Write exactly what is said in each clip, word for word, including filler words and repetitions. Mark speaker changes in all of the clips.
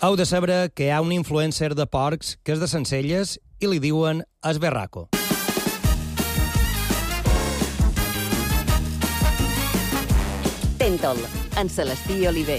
Speaker 1: Heu de saber que hi ha un influencer de porcs que és de Sencelles i li diuen Esberraco.
Speaker 2: Tentol, en Celestí Oliver.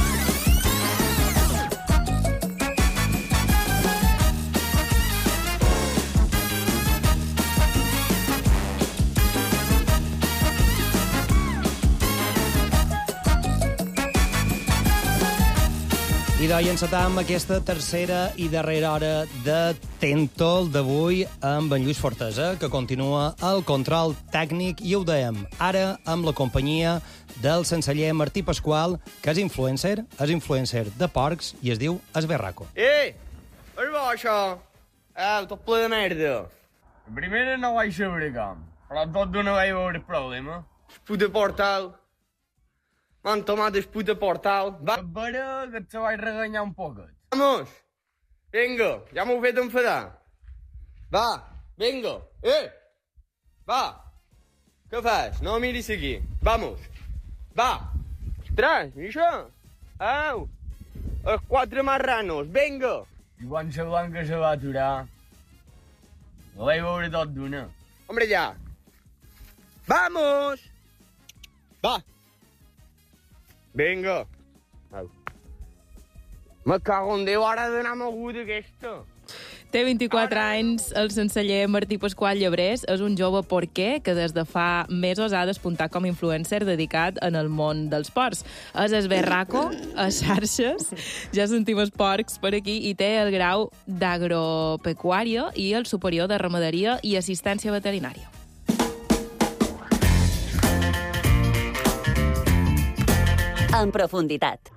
Speaker 1: I d'oi encetam aquesta tercera i darrera hora de Tentol d'avui amb en Lluís Fortesa, que continua el control tècnic, i ho dèiem ara amb la companyia del senceller Martí Pasqual, que és influencer, és influencer de porcs i es diu Esberraco.
Speaker 3: Ei, és bo això? Eh, tot ple de merda. La primera no vaig saber com, però tot d'una vaig veure el problema. El puto portal. M'han tomat el puto portal. Va. A veure que et se vaig reganyar un poquet. Vamos. Vinga, ja m'ho he fet enfadar. Va, vinga. Eh, va. Què fas? No miris aquí. Vamos. Va. Ostres, i això? Au. Els quatre marranos, vinga. I quan la blanca se va aturar, la vaig veure tot d'una. Hombre, ja. Vamos. Va. Vinga. Au. Me cago en Déu, ara d'anar mogut aquesta.
Speaker 4: Té vint-i-quatre anys, el senceller Martí Pasqual Llebrés és un jove porquer que des de fa mesos ha despuntat com a influencer dedicat en el món dels porcs. És Esberraco a xarxes, ja sentim els porcs per aquí, i té el grau d'agropecuària i el superior de ramaderia i assistència veterinària.
Speaker 2: En profunditat.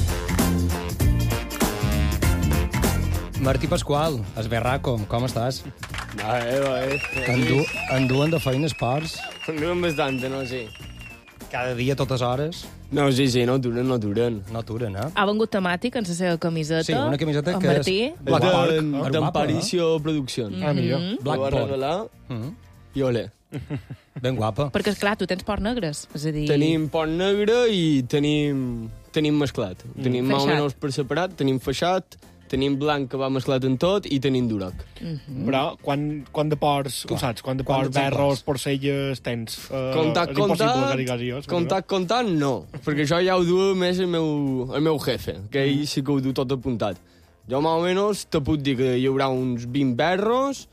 Speaker 1: Martí Pasqual, Esberraco, com estàs?
Speaker 3: Va bé, va bé.
Speaker 1: Endu enduen de feines porcs?
Speaker 3: Enduen bastant, no, sí.
Speaker 1: Cada dia, totes hores?
Speaker 3: No, sí, sí, no duren, no duren.
Speaker 1: No duren, eh?
Speaker 4: Ha vengut temàtic en la seva camiseta.
Speaker 1: Sí, una camiseta
Speaker 4: en
Speaker 1: que
Speaker 4: Martí.
Speaker 1: és Black Pork.
Speaker 3: D'Emparicio Produccions.
Speaker 1: Ah, millor. Black
Speaker 3: Pork. Va
Speaker 1: Pork.
Speaker 3: regalar
Speaker 1: Mm.
Speaker 3: i olé.
Speaker 1: Ben guapa.
Speaker 4: Perquè, esclar, tu tens porcs negres. És a dir...
Speaker 3: Tenim pont negre i tenim, tenim mesclat. Mm. Tenim més o
Speaker 4: Feixat.
Speaker 3: menys per separat, tenim feixat, tenim blanc que va mesclat en tot i tenim durac.
Speaker 4: Mm-hmm.
Speaker 5: Però quan, quan de porcs, ho saps, quan de
Speaker 1: Quant
Speaker 5: porcs,
Speaker 1: exemplars?
Speaker 5: berros, porcelles tens? Uh,
Speaker 3: Contact,
Speaker 5: és impossible
Speaker 3: contact,
Speaker 5: que digues jo.
Speaker 3: contact, contact, no. Perquè això ja ho du més el meu, el meu jefe, que ell sí que ho du tot apuntat. Jo, més o menys, te puc dir que hi haurà uns vint berros,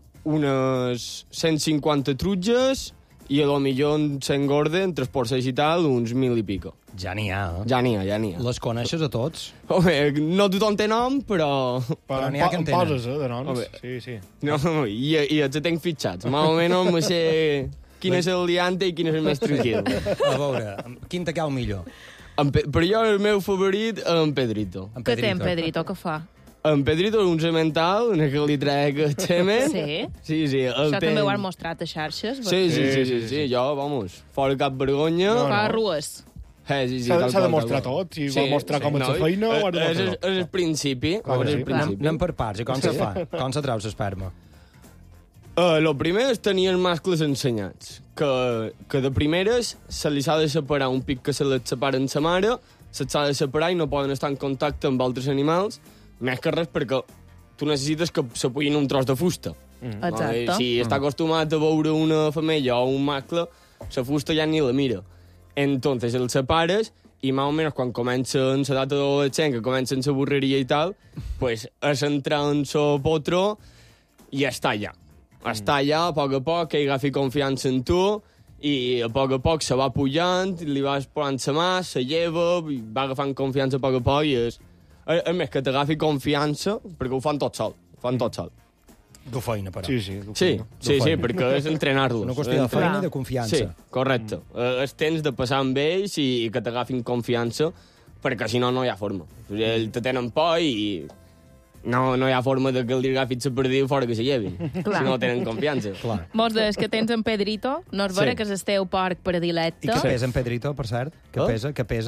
Speaker 3: unes cent cinquanta trutges i a lo millor s'engorde entre els porcells i tal uns mil i pico.
Speaker 1: Ja n'hi ha, eh?
Speaker 3: Ja n'hi ha, ja n'hi ha.
Speaker 1: Les coneixes a tots?
Speaker 3: Home, no tothom té nom, però...
Speaker 1: Però n'hi ha que en tenen.
Speaker 5: Poses, eh, de noms.
Speaker 3: Home.
Speaker 5: Sí, sí.
Speaker 3: No, i, i els tenc fitxats. Més o menys me sé quin és el liante i quin és el més tranquil.
Speaker 1: A veure, quin te cau millor?
Speaker 3: En Pe però jo el meu favorit és en Pedrito.
Speaker 1: En
Speaker 4: Què té en Pedrito? Què fa?
Speaker 3: En Pedrito és un semental en què li trec el semen.
Speaker 4: Sí?
Speaker 3: Sí, sí. El
Speaker 4: Això
Speaker 3: ten...
Speaker 4: també ho han mostrat a xarxes.
Speaker 3: Sí, sí, sí, sí, sí. Jo, vamos, fora cap vergonya.
Speaker 5: No,
Speaker 4: Fa
Speaker 5: no.
Speaker 4: rues.
Speaker 3: Eh, sí, sí,
Speaker 5: S'ha
Speaker 3: tal
Speaker 5: s'ha de
Speaker 3: qual,
Speaker 5: mostrar
Speaker 3: tal qual.
Speaker 5: tot. Si vol mostrar com és la feina, ho ha de
Speaker 3: és, és,
Speaker 5: mostrar
Speaker 3: és el
Speaker 5: tot.
Speaker 3: principi.
Speaker 5: Clar que
Speaker 3: és el
Speaker 5: sí.
Speaker 3: principi.
Speaker 1: Anem per parts, i com se fa? Com se treu l'esperma?
Speaker 3: Uh, lo primer és tenir els mascles ensenyats, que, que de primeres se li s'ha de separar un pic que se les separa en sa mare, se'ls s'ha de separar i no poden estar en contacte amb altres animals, més que res perquè tu necessites que s'apuïn un tros de fusta.
Speaker 5: Mm.
Speaker 4: Exacte.
Speaker 3: No? Si està acostumat a veure una femella o un mascle, la fusta ja ni la mira. Entonces els separes i més o menys quan comencen la data d'adolescent, que comencen la borreria i tal, pues és entrar en sa potro i està allà. Està allà, a poc a poc, que ell agafi confiança en tu, i a poc a poc se va pujant, li vas posant la mà, se lleva, i va agafant confiança a poc a poc, i és... A, a més, que t'agafi confiança, perquè ho fan tot sol, ho fan tot sol.
Speaker 1: Du feina, però.
Speaker 5: Sí, sí.
Speaker 3: Sí, sí, sí,
Speaker 1: feina.
Speaker 3: perquè és entrenar-los.
Speaker 1: Una qüestió de feina i de
Speaker 3: Sí,
Speaker 1: confiança.
Speaker 3: correcte. Mm. És temps de passar amb ells i, i que t'agafin confiança, perquè si no, no hi ha forma. O sigui, ells te tenen por i no, no hi ha forma de que li agafin la perdiu fora que se llevin.
Speaker 4: Clar.
Speaker 3: Si no tenen confiança.
Speaker 1: Clar.
Speaker 4: Molts dels que tens en Pedrito, no és vera
Speaker 3: Sí.
Speaker 4: que és el teu porc
Speaker 1: I
Speaker 4: predilecte.
Speaker 1: què pesa en Pedrito, per cert? Què
Speaker 3: Eh?
Speaker 1: pesa? Què pesa?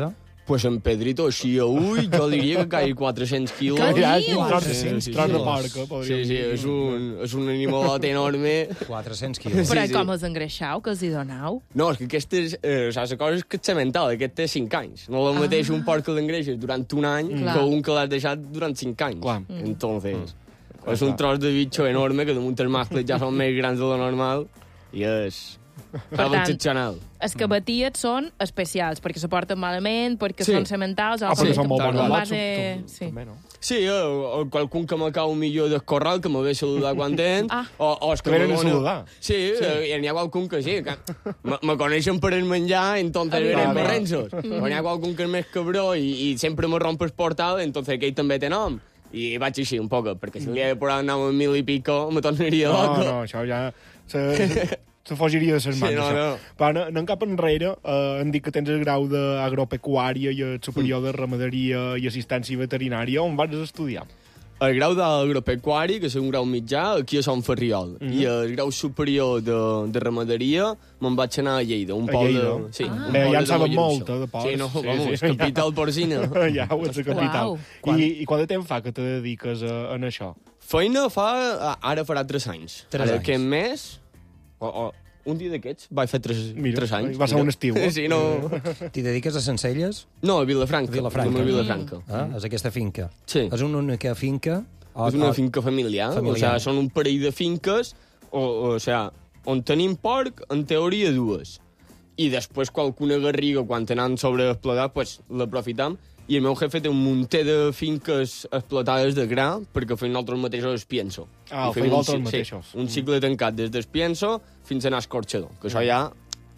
Speaker 3: Pues en Pedrito, així a ull, jo diria que caia quatre-cents quilos.
Speaker 4: Què
Speaker 5: Ja,
Speaker 4: dius?
Speaker 5: quatre-cents
Speaker 1: Sí, sí,
Speaker 5: tros de
Speaker 1: sí.
Speaker 5: porca,
Speaker 3: Sí,
Speaker 5: podríem
Speaker 3: sí,
Speaker 5: dir.
Speaker 3: és un, és un animalot enorme.
Speaker 1: quatre-cents quilos.
Speaker 4: Però
Speaker 3: Sí, sí.
Speaker 4: com els engreixau, que els hi donau?
Speaker 3: No, és que aquesta és, eh, o sigui, la cosa és que ets mental, aquest té cinc anys. No és el mateix un porc que l'engreixes durant un any
Speaker 4: Clar.
Speaker 3: que un que l'has deixat durant cinc anys.
Speaker 5: Clar.
Speaker 3: Entonces, és un tros de bitxo enorme que damunt els mascles ja són més grans de lo normal i és...
Speaker 4: Per tant,
Speaker 3: excepcional.
Speaker 4: Els que batiets són especials, perquè se porten malament, perquè
Speaker 3: Sí.
Speaker 4: són sementals...
Speaker 5: Ah, però
Speaker 3: Sí,
Speaker 5: són molt
Speaker 3: clar,
Speaker 5: bons
Speaker 4: en
Speaker 5: lots,
Speaker 4: base...
Speaker 5: tu-
Speaker 4: Sí.
Speaker 5: també, no?
Speaker 3: Sí, eh, o qualcun que me cau millor del corral, que me ve a saludar quan tens,
Speaker 4: Ah.
Speaker 3: o, o és que
Speaker 5: Que venen
Speaker 3: me
Speaker 5: a
Speaker 3: dona-
Speaker 5: saludar.
Speaker 3: Sí, sí. Eh, n'hi ha qualcun que sí, que me, me coneixen per el menjar, entonces
Speaker 4: Evident.
Speaker 3: venen
Speaker 5: Ah, clar.
Speaker 3: berrenços. O n'hi ha qualcun que és més cabró i, i sempre me rompe el portal, entonces aquell també té nom. I vaig així un poc, perquè si li he de posar un nom a mil i pico, me tornaria
Speaker 5: No,
Speaker 3: loco.
Speaker 5: no, això ja... Se, se fugiria de ses mans,
Speaker 3: Sí, no,
Speaker 5: això.
Speaker 3: no.
Speaker 5: Però no, no cap enrere, eh, hem dit que tens el grau d'agropecuària i el superior de ramaderia i assistència veterinària. On vas estudiar?
Speaker 3: El grau d'agropecuari, que és un grau mitjà, aquí a Sant Ferriol. Mm -hmm. I el grau superior de, de ramaderia me'n vaig anar a Lleida, un
Speaker 5: A
Speaker 3: poble...
Speaker 5: Lleida?
Speaker 3: Sí,
Speaker 4: Ah.
Speaker 3: un
Speaker 5: Bé,
Speaker 3: poble
Speaker 5: ja en
Speaker 3: de
Speaker 5: saben
Speaker 3: Mollerussa.
Speaker 5: molt, eh, de porcs.
Speaker 3: Sí, no,
Speaker 5: Sí,
Speaker 3: vamos,
Speaker 5: sí.
Speaker 3: capital porcina.
Speaker 5: Ja, ho ets a capital.
Speaker 4: Uau.
Speaker 5: I, I quant de temps fa que te dediques a, a això?
Speaker 3: Feina fa... Ara farà tres anys.
Speaker 1: Tres
Speaker 3: ara
Speaker 1: anys.
Speaker 3: aquest mes... O, o, un dia d'aquests vaig fer tres,
Speaker 5: Mira,
Speaker 3: tres anys.
Speaker 5: va ser un estiu, eh?
Speaker 3: Sí, no...
Speaker 1: T'hi dediques a Sencelles?
Speaker 3: No, a Vilafranca.
Speaker 1: Vilafranca.
Speaker 3: Som a Vilafranca.
Speaker 1: Ah, és aquesta finca.
Speaker 3: Sí.
Speaker 1: És una única finca? O,
Speaker 3: És una
Speaker 1: o-
Speaker 3: finca familiar.
Speaker 1: familiar.
Speaker 3: O sigui, són un parell de finques, o, o, o sigui, on tenim porc, en teoria, dues. I després qualcuna garriga, quan tenen sobreexplotat, pues, l'aprofitam. I el meu jefe té un munter de finques explotades de gra, perquè fem nosaltres mateixos espienso.
Speaker 5: Ah,
Speaker 3: I
Speaker 5: ho
Speaker 3: fem
Speaker 5: feu
Speaker 3: un
Speaker 5: vosaltres
Speaker 3: ci-
Speaker 5: mateixos.
Speaker 3: Sí, un cicle tancat des d'espienso fins a anar a escorxador, que això ja...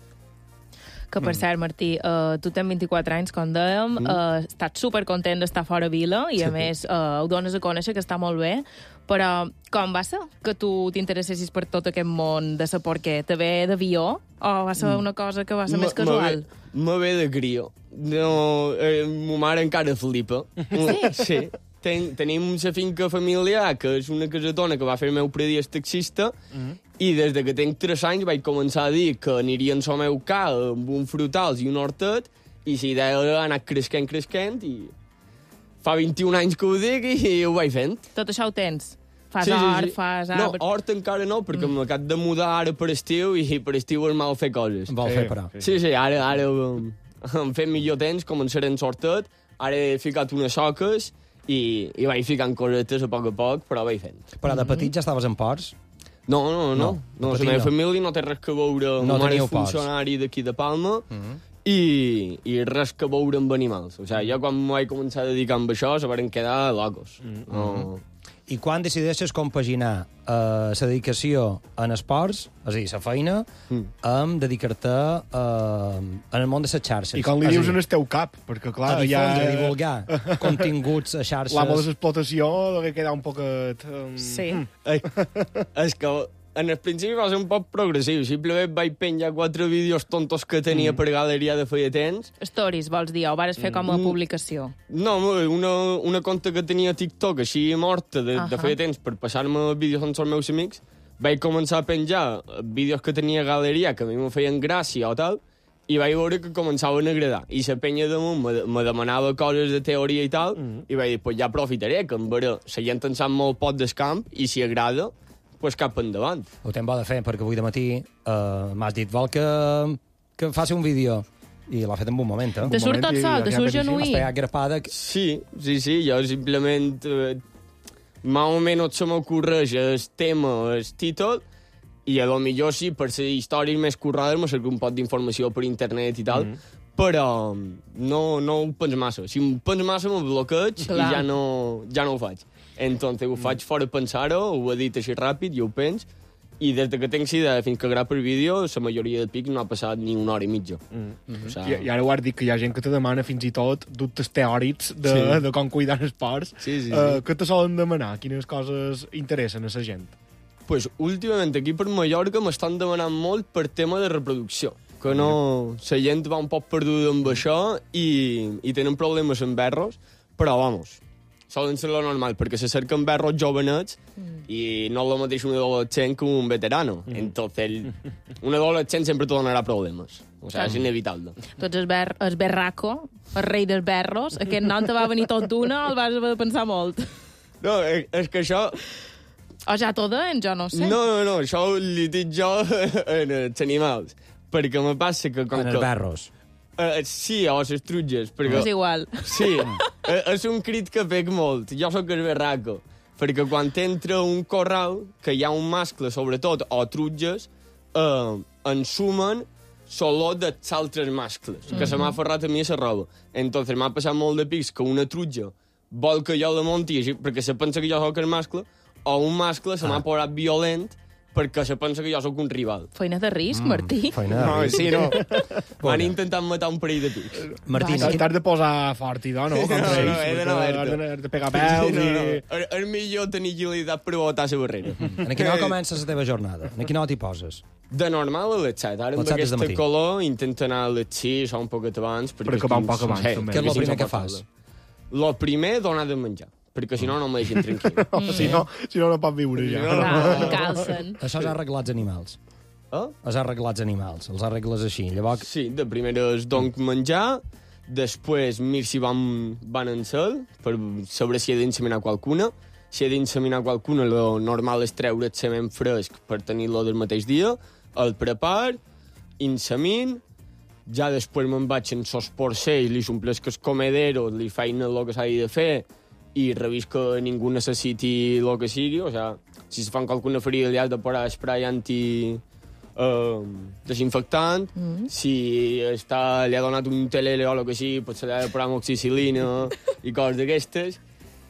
Speaker 4: Que, per cert, Martí, uh, tu tens vint-i-quatre anys, com dèiem,
Speaker 3: Mm.
Speaker 4: uh, estàs supercontent d'estar fora Vila i, a més, uh, ho dones a conèixer, que està molt bé, però com va ser que tu t'interessessis per tot aquest món de saber per què? Te ve d'avió o va ser una cosa que va ser més
Speaker 3: Me-
Speaker 4: casual?
Speaker 3: Me ve, me ve de crió. No, eh, ma mare encara flipa. Sí? Sí. Ten, tenim la finca familiar, que és una casetona que va fer el meu predí taxista, mm. i des de que tenc tres anys vaig començar a dir que aniria en el meu ca amb un frutals i un hortet, i la idea ha anat creixent, creixent, i fa vint-i-un anys que ho dic i ho vaig fent.
Speaker 4: Tot això ho tens? Fas hort, fas
Speaker 3: No,
Speaker 4: arbre...
Speaker 3: hort encara no, perquè mm. m'acabo de mudar ara per estiu i per estiu és mal fer coses.
Speaker 1: Vol
Speaker 5: Sí,
Speaker 1: fer, però.
Speaker 5: sí.
Speaker 3: Sí, sí, ara, ara um, em fem millor temps, començaré en sortet, ara he ficat unes soques i, i vaig ficant cosetes a poc a poc, però vaig fent.
Speaker 1: Però de petit ja estaves en ports?
Speaker 3: No, no, no.
Speaker 1: No,
Speaker 3: no,
Speaker 1: de
Speaker 3: la
Speaker 1: petit
Speaker 3: meva
Speaker 1: no.
Speaker 3: família no té res que veure...
Speaker 1: No
Speaker 3: Ma mare
Speaker 1: teníeu
Speaker 3: és
Speaker 1: porcs.
Speaker 3: funcionari d'aquí de Palma
Speaker 1: Mhm.
Speaker 3: i, i res que veure amb animals. O sigui, jo quan m'ho vaig començar a dedicar amb això se van quedar locos. No.
Speaker 1: I quan decideixes compaginar eh, la dedicació en esports, és a dir, la feina,
Speaker 3: Mm.
Speaker 1: amb dedicar-te eh, en el món de les xarxes?
Speaker 5: I com li
Speaker 1: És a
Speaker 5: dius
Speaker 1: dir,
Speaker 5: en el teu cap, perquè clar,
Speaker 1: a
Speaker 5: ja...
Speaker 1: difondre, a divulgar continguts a xarxes...
Speaker 5: L'amo de l'explotació deve quedar un poquet... Um...
Speaker 4: Sí.
Speaker 3: Ei, és que en el principi va ser un poc progressiu. Simplement vaig penjar quatre vídeos tontos que tenia mm. per galeria de feia temps.
Speaker 4: Stories, vols dir, o vares fer com a
Speaker 3: Mm.
Speaker 4: publicació?
Speaker 3: No, una, una conta que tenia a TikTok així morta de, uh -huh. de
Speaker 4: Ahà.
Speaker 3: feia temps per passar-me vídeos amb els meus amics. Vaig començar a penjar vídeos que tenia a galeria que a mi me feien gràcia o tal, i vaig veure que començaven a agradar. I la penya damunt me, me demanava coses de teoria i tal, mm. i vaig dir, pues ja aprofitaré, que en veure, la gent en sap molt poc del camp, i si agrada, pues cap endavant.
Speaker 1: Ho tenc bo de fer, perquè avui de matí eh, m'has dit, vol que, que faci un vídeo? I l'ha fet en un moment, eh?
Speaker 4: Te surt tot
Speaker 5: i
Speaker 4: sol, te
Speaker 5: ja
Speaker 4: surt
Speaker 5: veig així.
Speaker 4: genuí.
Speaker 1: Has pegat grapada... que-
Speaker 3: Sí, sí, sí, jo simplement... Eh, más o menos se m'ocorreix el tema, el títol, i a lo millor sí, per ser històries més currades, me cerco un poc d'informació per internet i tal, mm -hmm. però no, no ho penso massa. Si em penso massa, me bloqueig
Speaker 4: Clar.
Speaker 3: i ja no, ja no ho faig. Entonces ho faig fora pensar-ho, ho he dit així ràpid, jo ho penso, i des de que tenc idea fins que gravo el vídeo, la majoria de pics no ha passat ni una hora i mitja. Mm -hmm. o sea,
Speaker 5: I, I ara ho has dit, que hi ha gent que te demana fins i tot dubtes teòrics de,
Speaker 3: Sí.
Speaker 5: de com cuidar els porcs.
Speaker 3: Sí, sí, sí.
Speaker 5: Uh, què te solen demanar? Quines coses interessen a la gent?
Speaker 3: Pues últimament aquí per Mallorca m'estan demanant molt per tema de reproducció, que no... La gent va un poc perduda amb això i, i tenen problemes amb berros, però, vamos, solen ser lo normal, perquè se cerquen berros jovenets mm. i no és el mateix un adolescent que un veterano. Mm. Entonces, un adolescent sempre te donarà problemes. O sigui, és inevitable.
Speaker 4: Tu ets el, ber el berraco, el rei dels berros. Aquest nom te va venir tot d'una o el vas haver de pensar molt?
Speaker 3: No, és, és que això...
Speaker 4: O ja t'ho deien, jo no sé.
Speaker 3: No, no, no, això li dic jo en els animals. Perquè me passa que... Com
Speaker 1: en
Speaker 3: que...
Speaker 1: els berros.
Speaker 3: Uh, sí, o les trutges. Perquè...
Speaker 4: És igual.
Speaker 3: Sí, és un crit que pec molt. Jo sóc el berraco. Perquè quan entra un corral, que hi ha un mascle, sobretot, o trutges, eh, ensumen l'olor dels altres mascles, que mm-hmm. se m'ha aferrat a mi a la roba. Entonces m'ha passat molt de pics que una trutja vol que jo la monti així, perquè se pensa que jo sóc el mascle, o un mascle se m'ha ah. posat violent perquè se pensa que jo sóc un rival.
Speaker 4: Feina de risc, mm, Martí.
Speaker 1: Feina de
Speaker 3: no,
Speaker 1: risc.
Speaker 3: Sí, no. Van intentant matar un parell de pics.
Speaker 1: Martí,
Speaker 5: no, t'has de posar fort, i no? No,
Speaker 3: no, no, no, he d'anar alerta.
Speaker 5: Has de pegar pèls
Speaker 3: no, no.
Speaker 5: i...
Speaker 3: És el millor tenir agilitat per botar la barrera.
Speaker 1: En quina hora comença la teva jornada? En quina hora t'hi poses?
Speaker 3: De normal a les set. Ara amb aquesta color intento anar a les sis o un poquet abans.
Speaker 5: Per acabar un poc abans,
Speaker 3: sí,
Speaker 5: també.
Speaker 1: Què és el primer que fas?
Speaker 3: El primer, donar de menjar. Perquè si no, no me deixen tranquil.
Speaker 5: no, si, no, si no, no pot viure ja.
Speaker 3: No,
Speaker 4: no, no. Calcen.
Speaker 1: Això és arreglats animals.
Speaker 3: Eh?
Speaker 1: Els arreglats animals, els arregles així. Llavors...
Speaker 3: Sí, de primeres donc menjar, després mir si van, van en cel, per saber si he d'inseminar qualcuna. Si he d'inseminar qualcuna, lo normal és treure el semen fresc per tenir-lo del mateix dia, el prepar, insemin, ja després me'n vaig en sos porcells, li s'omplesc el comedero, li feina el que s'ha de fer, i revís que ningú necessiti el que sigui, o sigui, si se fan qualcuna ferida li has de posar spray anti eh, desinfectant, mm. si està, li ha donat un telele o el que sigui, pues se li ha de posar amoxicil·lina i coses d'aquestes,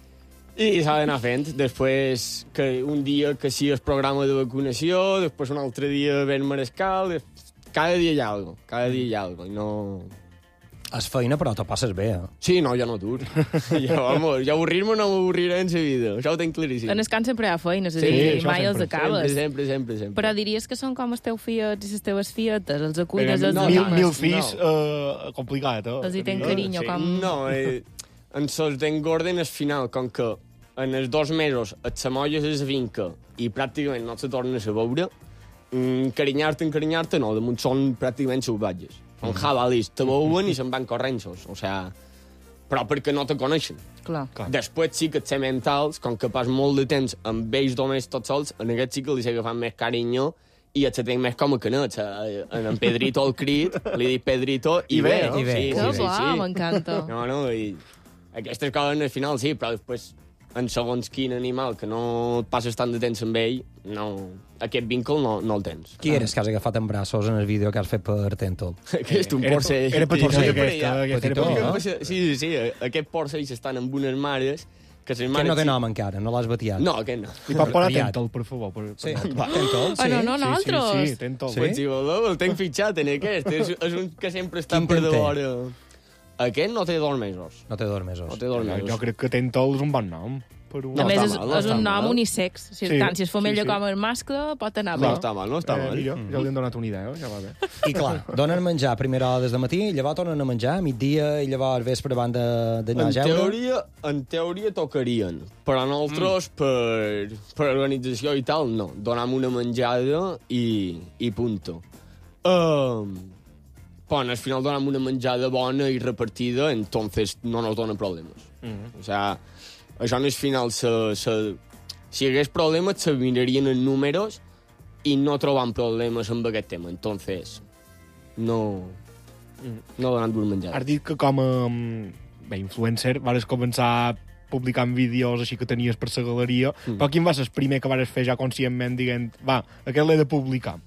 Speaker 3: i s'ha d'anar fent. Després, que un dia que sí el programa de vacunació, després un altre dia ben marescal, cada dia hi ha alguna cosa, cada dia hi ha alguna cosa, i no...
Speaker 1: És feina, però t'ho passes bé, eh?
Speaker 3: Sí, no, jo no dur. jo, vamos, jo avorrir-me no m'avorriré en la vida. Això ho tenc claríssim.
Speaker 4: En el camp sempre hi ha feina, és a
Speaker 3: Sí,
Speaker 4: dir,
Speaker 3: això
Speaker 4: mai els
Speaker 3: sempre,
Speaker 4: acabes.
Speaker 3: Sempre, sempre, sempre, sempre.
Speaker 4: Però diries que són com els teus fiets i les teves fietes, els acuides,
Speaker 3: Però
Speaker 4: els
Speaker 3: no,
Speaker 5: Mil,
Speaker 4: animes.
Speaker 5: mil fills,
Speaker 3: No.
Speaker 5: eh, complicat, eh?
Speaker 4: Els hi ten carinyo, com...
Speaker 3: No, eh, en sos d'engorden al final, com que en els dos mesos et s'amolles a la finca i pràcticament no se tornes a veure, mm, carinyar-te, encarinyar-te, no, damunt són pràcticament salvatges. Són jabalis, te veuen i se'n van corrents-os, o sigui, però perquè no te coneixen.
Speaker 4: Clar.
Speaker 5: Clar.
Speaker 3: Després sí que et sé mentals, com que pas molt de temps amb ells només tots sols, en aquest sí que li sé agafant més carinyo i et se tenc més com a canets. En en Pedrito el crit, li dic Pedrito i,
Speaker 5: I bé,
Speaker 3: bé.
Speaker 5: no?
Speaker 1: I bé.
Speaker 3: Sí,
Speaker 4: Que
Speaker 3: sí, sí,
Speaker 4: bo,
Speaker 3: sí.
Speaker 4: m'encanta.
Speaker 3: No, no, i aquestes coses al final sí, però després en segons quin animal que no passes tant de temps amb ell, no, aquest vincle no, no el tens.
Speaker 1: Qui eres que has agafat en braços en el vídeo que has fet per Tentol?
Speaker 3: Aquest, un
Speaker 5: Era-
Speaker 3: porcell.
Speaker 5: era petitó,
Speaker 3: Sí,
Speaker 5: aquest,
Speaker 3: ja.
Speaker 5: aquest era
Speaker 1: petitó,
Speaker 5: petitó.
Speaker 1: no?
Speaker 3: Sí, sí, sí, aquest porcell estan amb unes mares que les
Speaker 1: Que
Speaker 3: mares...
Speaker 1: no té
Speaker 3: sí-
Speaker 1: nom encara, no l'has batiat.
Speaker 3: No, aquest no.
Speaker 5: Li pot posar
Speaker 1: Aviat.
Speaker 5: Tentol, per favor. Per,
Speaker 1: Sí,
Speaker 5: per...
Speaker 1: Tentol, sí.
Speaker 4: Ah, no, no,
Speaker 5: Sí,
Speaker 4: nosaltres.
Speaker 5: sí, sí, Tentol.
Speaker 1: Sí?
Speaker 3: Pues si voleu, el tenc fitxat en aquest. És, és un que sempre està
Speaker 1: Quin
Speaker 3: per
Speaker 1: temps té?
Speaker 3: devora. Aquest no té dos mesos.
Speaker 1: No té dos mesos.
Speaker 3: No té dos
Speaker 5: Jo,
Speaker 3: mesos.
Speaker 5: jo crec que Tentol és un bon nom. Per un...
Speaker 4: A més,
Speaker 3: està
Speaker 4: és,
Speaker 3: mal, no
Speaker 4: és
Speaker 3: està
Speaker 4: un nom
Speaker 3: mal.
Speaker 4: unisex. Si,
Speaker 5: Sí,
Speaker 4: tant, si es femella
Speaker 5: sí, sí.
Speaker 4: com el mascle, pot anar
Speaker 3: No
Speaker 4: bé.
Speaker 3: està mal, no està
Speaker 5: Eh,
Speaker 3: mal.
Speaker 5: millor, ja li hem donat una idea, ja va bé.
Speaker 1: I clar, donen menjar a primera hora des de matí, llavors tornen a menjar a migdia i llavors vespre van de- d'anar
Speaker 3: En
Speaker 1: a jeure.
Speaker 3: teoria, en teoria tocarien, però nosaltres, mm. per, per organització i tal, no. Donam una menjada i, i punto. Um, bueno, al final donam una menjada bona i repartida, entonces no nos dona problemes. Mm. O sea, això no és final. Se, se, si hi hagués problemes, se mirarien en números i no trobam problemes amb aquest tema. Entonces, no, no donen dur menjada.
Speaker 5: Has dit que com a mm, bé, influencer vas començar publicant vídeos així que tenies per la galeria, mm. però quin va ser el primer que vas fer ja conscientment dient, va, aquest l'he de publicar?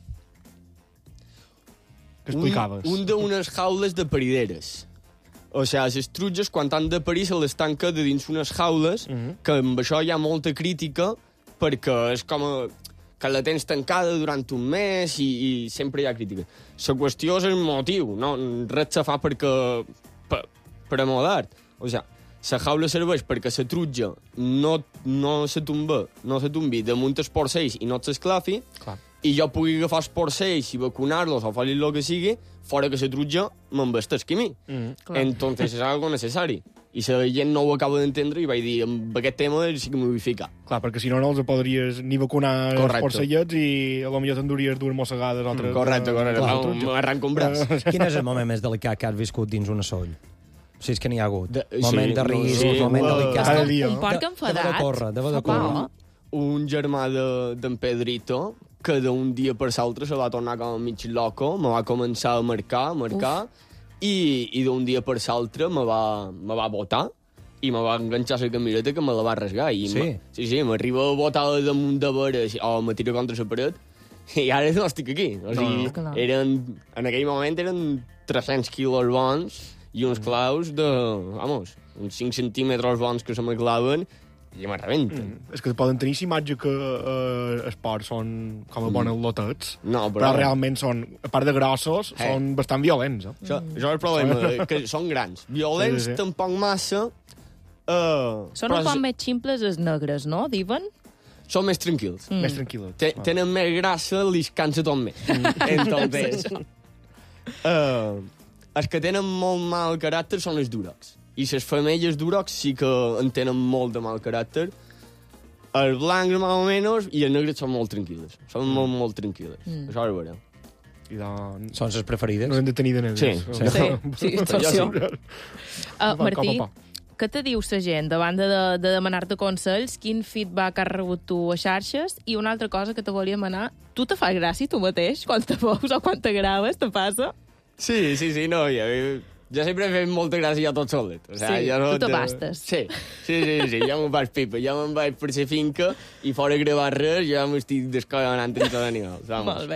Speaker 5: Què explicaves?
Speaker 3: Un, un d'unes jaules de parideres. O sigui, les trutges, quan han de parir, se les tanca de dins unes jaules, mm -hmm. que amb això hi ha molta crítica, perquè és com a, que la tens tancada durant un mes i, i sempre hi ha crítica. La qüestió és el motiu, no? Res se fa perquè... per, per amodar. O sigui, la jaula serveix perquè la trutja no, no se tomba, no se tombi damunt els porcells i no s'esclafi,
Speaker 5: Clar.
Speaker 3: i jo pugui agafar els porcells i vacunar-los o fer-li el que sigui, fora que la trutja m'embestesqui a mi.
Speaker 5: Mm.
Speaker 4: Clar.
Speaker 3: Entonces és algo necessari. I la gent no ho acaba d'entendre i vaig dir, amb aquest tema sí que m'ho vull ficar.
Speaker 5: Clar, perquè si no, no els podries ni vacunar
Speaker 3: Correcte.
Speaker 5: els porcellets i a lo millor t'enduries dues mossegades. Altres,
Speaker 3: Correcte, correcte.
Speaker 5: Clar,
Speaker 3: M'arranco un braç.
Speaker 1: Quin és el moment més delicat que has viscut dins una soll? Si és que n'hi ha hagut.
Speaker 3: De-
Speaker 1: moment
Speaker 3: sí,
Speaker 1: de
Speaker 3: no,
Speaker 1: risc,
Speaker 3: sí,
Speaker 1: moment
Speaker 3: uh,
Speaker 1: delicat.
Speaker 5: cada dia.
Speaker 4: Un porc
Speaker 1: De-
Speaker 4: enfadat.
Speaker 1: Deve de córrer, deve de
Speaker 4: Apa.
Speaker 1: córrer.
Speaker 3: Un germà de- d'en Pedrito, que d'un dia per l'altre se va tornar com a mig loco, me va començar a marcar, a marcar, i, i d'un dia per l'altre me va, me va botar i me va enganxar la camireta que me la va rasgar. I
Speaker 1: Sí?
Speaker 3: me- sí, sí, m'arriba a botar damunt de veres o me tira contra la paret i ara no estic aquí. O sigui,
Speaker 4: no, clar.
Speaker 3: eren, en aquell moment eren tres-cents quilos bons i uns claus de, vamos, uns cinc centímetres bons que se me claven i me rebenten.
Speaker 5: És que poden tenir la imatge que eh, els porcs són com a bons lotets,
Speaker 3: No,
Speaker 5: però
Speaker 3: però...
Speaker 5: realment són, a part de grossos,
Speaker 3: Eh.
Speaker 5: són bastant violents. Eh?
Speaker 3: Això, això és el problema, eh, que són grans. Violents,
Speaker 5: Sí, sí, sí.
Speaker 3: tampoc massa... Uh,
Speaker 4: Són un poc més ximples els negres, no? Diuen?
Speaker 3: Són més tranquils.
Speaker 5: Mm. Més tranquil·los.
Speaker 3: Te, tenen més grassa, li cansa tot més. Entonces... uh, els que tenen molt mal caràcter són els durocs. I les femelles durocs sí que en tenen molt de mal caràcter. Els blancs, més o menys, i els negres són molt tranquil·les. Són molt, molt tranquil·les. Mm. Això és vera.
Speaker 5: I doncs...
Speaker 1: Són les preferides?
Speaker 5: No hem de tenir de negres.
Speaker 3: Sí, sí.
Speaker 4: Sí, sí, per
Speaker 3: Jo
Speaker 4: això.
Speaker 3: sí.
Speaker 4: Uh,
Speaker 5: Fa
Speaker 4: Martí,
Speaker 5: cop a pa.
Speaker 4: què te diu la gent davant de, de demanar-te consells? Quin feedback has rebut tu a xarxes? I una altra cosa que te volia demanar, tu te fas gràcia tu mateix quan te veus o quan te graves, te passa?
Speaker 3: Sí, sí, sí, no, jo, jo sempre he fet molta gràcia a tot solet. O sea,
Speaker 4: Sí,
Speaker 3: jo no
Speaker 4: tu t'abastes.
Speaker 3: Sí, sí, sí, sí, jo m'ho faig pipa. Jo me'n vaig per la finca i fora gravar res, jo m'estic descollonant entre els animals. Vamos.
Speaker 4: Molt bé.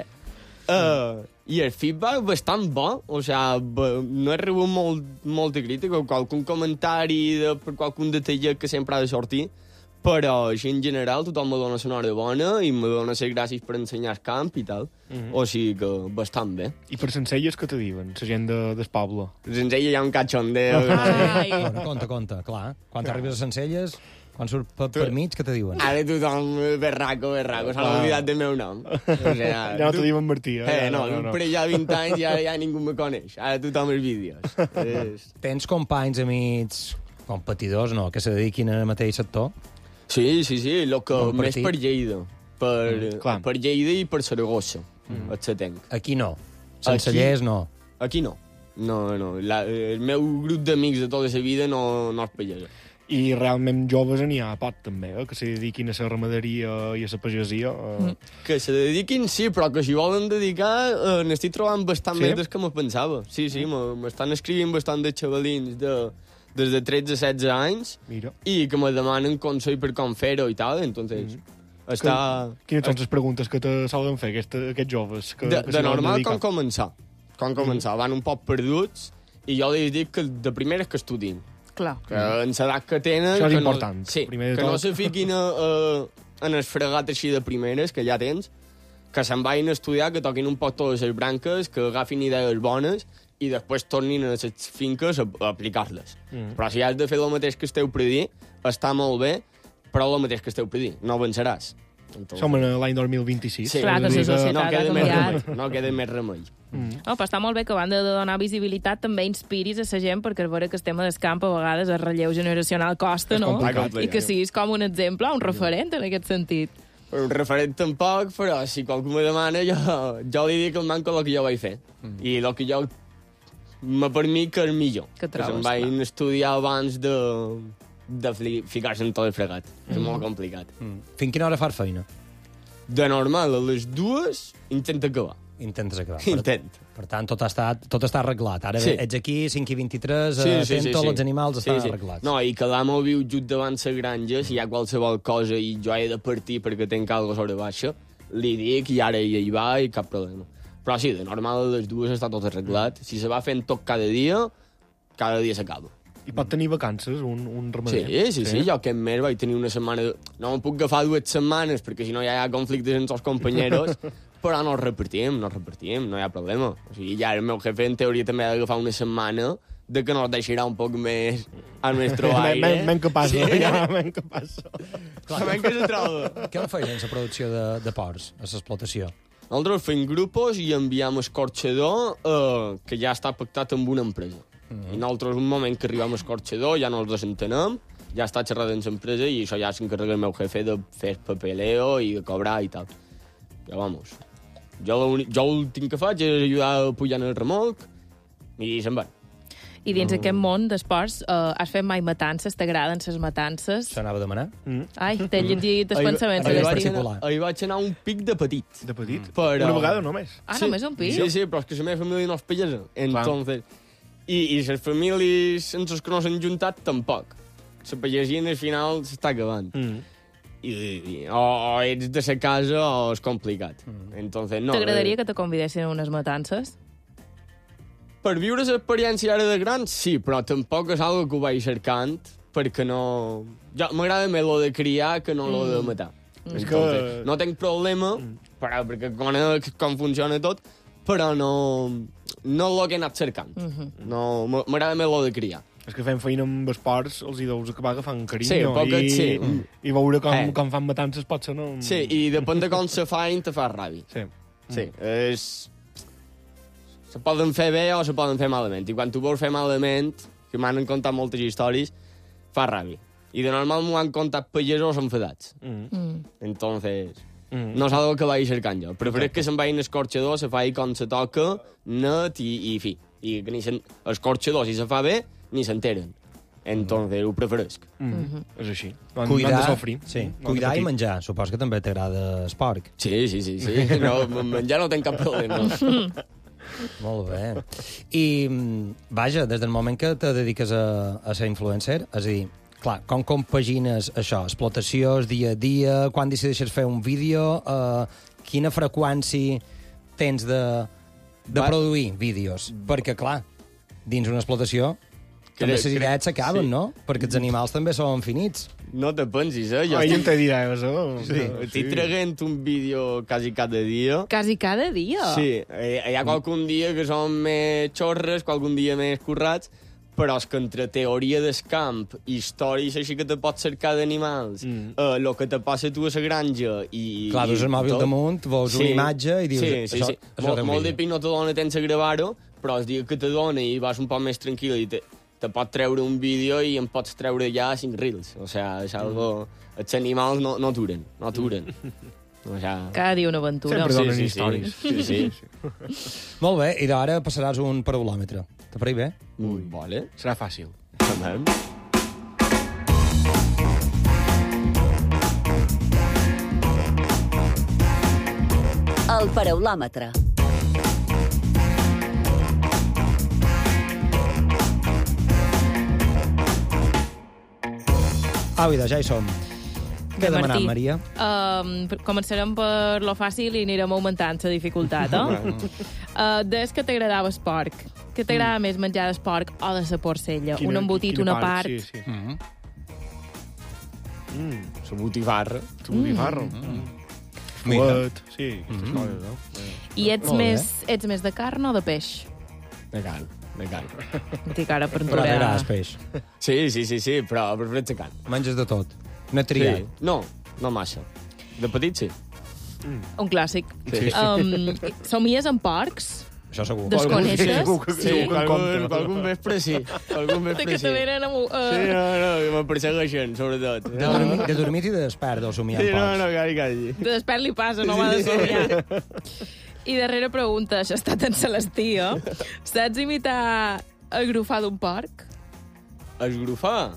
Speaker 3: Uh, I el feedback bastant bo, o sea, b- no he rebut molt, molta crítica, qualcun comentari de, per qualcun detallet que sempre ha de sortir, però així en general tothom me dona sonora bona i me dona les gràcies per ensenyar el camp i tal. Mm -hmm. O sigui que bastant bé.
Speaker 5: I per Sencelles, què te diuen? La gent de, del poble.
Speaker 3: Sense ella hi ha un cachondeo.
Speaker 4: Ai,
Speaker 1: Bueno, compte, compte, clar. Quan arribes a Sencelles, quan surt per, per mig, què te diuen?
Speaker 3: Ara tothom, eh, berraco, berraco, s'ha oblidat del meu nom. O sea,
Speaker 5: Ja no te diuen Martí, eh?
Speaker 3: Eh,
Speaker 5: Ja,
Speaker 3: no, no, no. Per ja vint anys ja, ja ningú me coneix. Ara tothom és vídeos. És...
Speaker 1: Tens companys, amics, competidors, no?, que se dediquin al mateix sector?
Speaker 3: Sí, sí, sí, el que
Speaker 1: Bon
Speaker 3: més
Speaker 1: partit.
Speaker 3: per Lleida. Per,
Speaker 5: clar.
Speaker 3: per Lleida i per Saragossa, mm. et setenc.
Speaker 1: Aquí no. Sencellers, no.
Speaker 3: Aquí no. No, no. La, el meu grup d'amics de tota la vida no, no és pagesa.
Speaker 5: I realment joves n'hi ha pot, també, eh? Que se dediquin a la ramaderia i a la pagesia. Eh? Mm.
Speaker 3: Que se dediquin, sí, però que si volen dedicar, eh, n'estic trobant bastant
Speaker 5: Sí?
Speaker 3: sí? més des que me pensava. Sí, sí, m'estan escrivint bastant de xavalins de, des de tretze a setze anys
Speaker 5: Mira.
Speaker 3: i que me demanen consell per com fer-ho i tal, entonces... Mm. Està...
Speaker 5: Quines són les preguntes que te solen fer aquest, aquests joves? Que,
Speaker 3: De,
Speaker 5: que
Speaker 3: de
Speaker 5: s'hi volen
Speaker 3: normal,
Speaker 5: dedicar?
Speaker 3: com començar. Com començar. Mm. Van un poc perduts i jo li dic que de primer és que estudin.
Speaker 4: clar.
Speaker 3: Que en l'edat que tenen...
Speaker 5: Això és
Speaker 3: que
Speaker 5: important.
Speaker 3: No, sí,
Speaker 5: Primer de
Speaker 3: que
Speaker 5: tot.
Speaker 3: no se fiquin a, a, en el fregat així de primeres, que ja tens, que se'n vagin a estudiar, que toquin un poc totes les branques, que agafin idees bones i després tornin a les finques a, a aplicar-les. Mm. Però si has de fer el mateix que esteu predint, està molt bé, però el mateix que esteu predint, no avançaràs. Entonces,
Speaker 5: Som en l'any dos mil vint-i-sis.
Speaker 3: Sí,
Speaker 4: Clar que
Speaker 5: Vull dir
Speaker 4: la societat
Speaker 3: no
Speaker 4: ha
Speaker 3: queda més
Speaker 4: canviat.
Speaker 3: remei. No queda més remei.
Speaker 4: No, però està molt bé que a banda de donar visibilitat també inspiris a la gent, perquè a veure que el tema del camp a vegades el relleu generacional costa,
Speaker 5: És
Speaker 4: no?
Speaker 5: complicat.
Speaker 4: I que siguis com un exemple, un referent en aquest sentit.
Speaker 3: Un referent tampoc, però si qualcú me demana, jo, jo li dic el manco el que jo vaig fer. Mm. I el que jo... Me per mi que és millor.
Speaker 4: Que
Speaker 3: que
Speaker 4: trobes,
Speaker 3: se'n vaig estudiar abans de, de fli- ficar-se en tot el fregat. Mm. És molt complicat.
Speaker 1: Mm. Fins quina hora fas feina?
Speaker 3: De normal, a les dues, intenta acabar.
Speaker 1: Intentes acabar.
Speaker 3: Intent.
Speaker 1: Per, per tant, tot està, tot està arreglat. Ara
Speaker 3: Sí.
Speaker 1: sí. ets aquí, cinc i vint-i-tres, sí, sí, atento sí, sí. als animals, estan sí, sí. arreglats.
Speaker 3: No, i que l'amo viu just davant la granja, si hi ha qualsevol cosa i jo he de partir perquè tenc alguna cosa sobre baixa, li dic i ara ell hi va i cap problema. Però sí, de normal a les dues està tot arreglat. Si se va fent tot cada dia, cada dia s'acaba.
Speaker 5: I pot tenir vacances, un, un
Speaker 3: Sí,
Speaker 5: ramader.
Speaker 3: sí, sí, jo aquest mes vaig tenir una setmana... De... No em puc agafar dues setmanes perquè si no ja hi ha conflictes entre els companyeros, però no els repartim, no els repartim, no hi ha problema. O sigui, ja el meu jefe en teoria també ha d'agafar una setmana de que nos deixarà un poc més al nostre aire.
Speaker 5: Men, men que passa,
Speaker 3: Sí.
Speaker 5: ja, men que passa.
Speaker 3: Sabem que se troba.
Speaker 1: Què en feien en la producció de, de porcs, a l'explotació?
Speaker 3: Nosaltres fem grupos i enviem escorxador eh, que ja està pactat amb una empresa. Mm. I nosaltres, un moment que arribem a escorxador, ja no els desentenem, ja està xerrant amb l'empresa i això ja s'encarrega el meu jefe de fer papeleo i de cobrar i tal. Ja, vamos. Jo l'últim que faig és ajudar a pujar en el remolc i se'n va.
Speaker 4: I dins mm. aquest món d'esports, uh, has fet mai matances? T'agraden les matances?
Speaker 1: S'anava a demanar?
Speaker 4: Mm. Ai, t'he llegit els pensaments.
Speaker 3: Ahir vaig, ahir vaig anar un pic de petit.
Speaker 5: De petit?
Speaker 3: Però...
Speaker 5: Una vegada només?
Speaker 4: Ah,
Speaker 3: sí.
Speaker 4: només un pic?
Speaker 3: Sí, sí, però és que la meva família no és pagesa. Entonces... I, i les famílies amb les que no s'han juntat, tampoc. La pagesia, al final, s'està acabant. Mm. I, i o, o ets de la casa o és complicat. Mm. Entonces, no.
Speaker 4: T'agradaria eh... que te convidessin a unes matances?
Speaker 3: Per viure l'experiència ara de gran, sí, però tampoc és algo que ho vaig cercant, perquè no... Jo m'agrada més lo de criar que no mm. lo de matar. Mm. És que no tinc problema, mm. però, perquè conec com funciona tot, però no, no lo que he anat cercant. Mm -hmm. No, m'agrada més lo de criar.
Speaker 5: És que fem feina amb esports, els hi deus acabar agafant carinyo.
Speaker 3: Sí, poquet,
Speaker 5: i,
Speaker 3: sí.
Speaker 5: I veure com,
Speaker 3: eh.
Speaker 5: com fan matances potser no...
Speaker 3: Sí, i depèn de com se fan, te fa ràbia.
Speaker 5: Sí.
Speaker 3: Sí, és... Se poden fer bé o se poden fer malament. I quan tu vols fer malament, que m'han contat moltes històries, fa ràbia. I de normal m'ho han contat pagesos enfadats. Mm. Mm. Entonces, mm. no és algo que vaig cercant jo. Prefereix que se'n vagin escorxador, se faci com se toca, net i, i fi. I que ni escorxador, si se fa bé, ni s'enteren. Entonces, ho preferesc.
Speaker 5: Mm. Mm-hmm. És així. No,
Speaker 1: cuidar,
Speaker 5: no han de sofrir.
Speaker 1: Sí. No cuidar i menjar. Supos que també t'agrada el porc.
Speaker 3: Sí, sí, sí. sí. No, menjar no tinc cap problema. No.
Speaker 1: Molt bé. I, vaja, des del moment que te dediques a, a ser influencer, és a dir, clar, com compagines això? Explotacions, dia a dia, quan decideixes fer un vídeo, uh, quina freqüència tens de, de Va. produir vídeos? Perquè, clar, dins una explotació també les idees s'acaben, sí. no? Perquè els animals també són finits.
Speaker 3: No te pensis, eh? Jo
Speaker 5: Ai, estic... te dirà això.
Speaker 3: Sí. Estic sí. traguent un vídeo quasi cada dia.
Speaker 4: Quasi cada dia?
Speaker 3: Sí. Hi ha qualcun dia que són més xorres, qualcun dia més currats, però és que entre teoria del camp, històries així que te pots cercar d'animals, mm. eh, lo que te passa tu a la granja i...
Speaker 1: Clar, dus el mòbil damunt, veus sí. una imatge i dius...
Speaker 3: Sí, sí,
Speaker 1: això,
Speaker 3: sí.
Speaker 1: Això
Speaker 3: Mol, molt de pic no te dona temps a gravar-ho, però el dia que te dona i vas un poc més tranquil i te... te pot treure un vídeo i en pots treure ja cinc reels. O sea, és algo... Mm. Els animals no, no aturen, no aturen. O sea...
Speaker 4: Cada dia una aventura.
Speaker 5: Sempre donen
Speaker 3: sí, sí,
Speaker 5: històries.
Speaker 3: Sí, sí. sí.
Speaker 1: Molt bé, i d'ara passaràs un parolòmetre. Te pareix bé?
Speaker 3: Ui. Vale.
Speaker 5: Serà fàcil.
Speaker 3: També.
Speaker 2: El parolòmetre.
Speaker 1: Au, idò, ja hi som. Què demanam, Maria?
Speaker 4: Um, començarem per lo fàcil i anirem augmentant la dificultat, eh? uh, des que t'agradava el porc. Què t'agrada mm. més menjar del porc o de la porcella? Quina, un embotit, una part?
Speaker 5: part? Sí, sí.
Speaker 3: Mm. Mm. La botifarra.
Speaker 5: La botifarra. Mm. Mm. Fuet. Sí, aquestes mm. coses, no?
Speaker 4: I ets més, ets més de carn o de peix?
Speaker 3: De carn. De carn.
Speaker 4: Dic ara per
Speaker 1: però t'agrada el peix.
Speaker 3: Sí, sí, sí, sí, però prefereix de carn.
Speaker 1: Menges de tot. No et triat.
Speaker 3: Sí. No, no massa. De petit, sí.
Speaker 4: Mm. Un clàssic.
Speaker 3: Sí.
Speaker 4: Um, somies amb porcs?
Speaker 1: Això segur.
Speaker 4: Desconeixes?
Speaker 3: Sí, sí, sí algun, algun vespre sí. Algun vespre
Speaker 4: que
Speaker 3: sí.
Speaker 4: te venen a... Uh...
Speaker 3: Sí, no, no, que me persegueixen, sobretot.
Speaker 1: De, dormi, de dormit i de despert, del somiar
Speaker 3: sí,
Speaker 1: amb porcs.
Speaker 3: Sí, no, no, cari, cari.
Speaker 4: De despert li passa, no va de somiar. I darrera pregunta, això està tan celestí, eh? Saps imitar el grufar d'un porc?
Speaker 3: Esgrufar?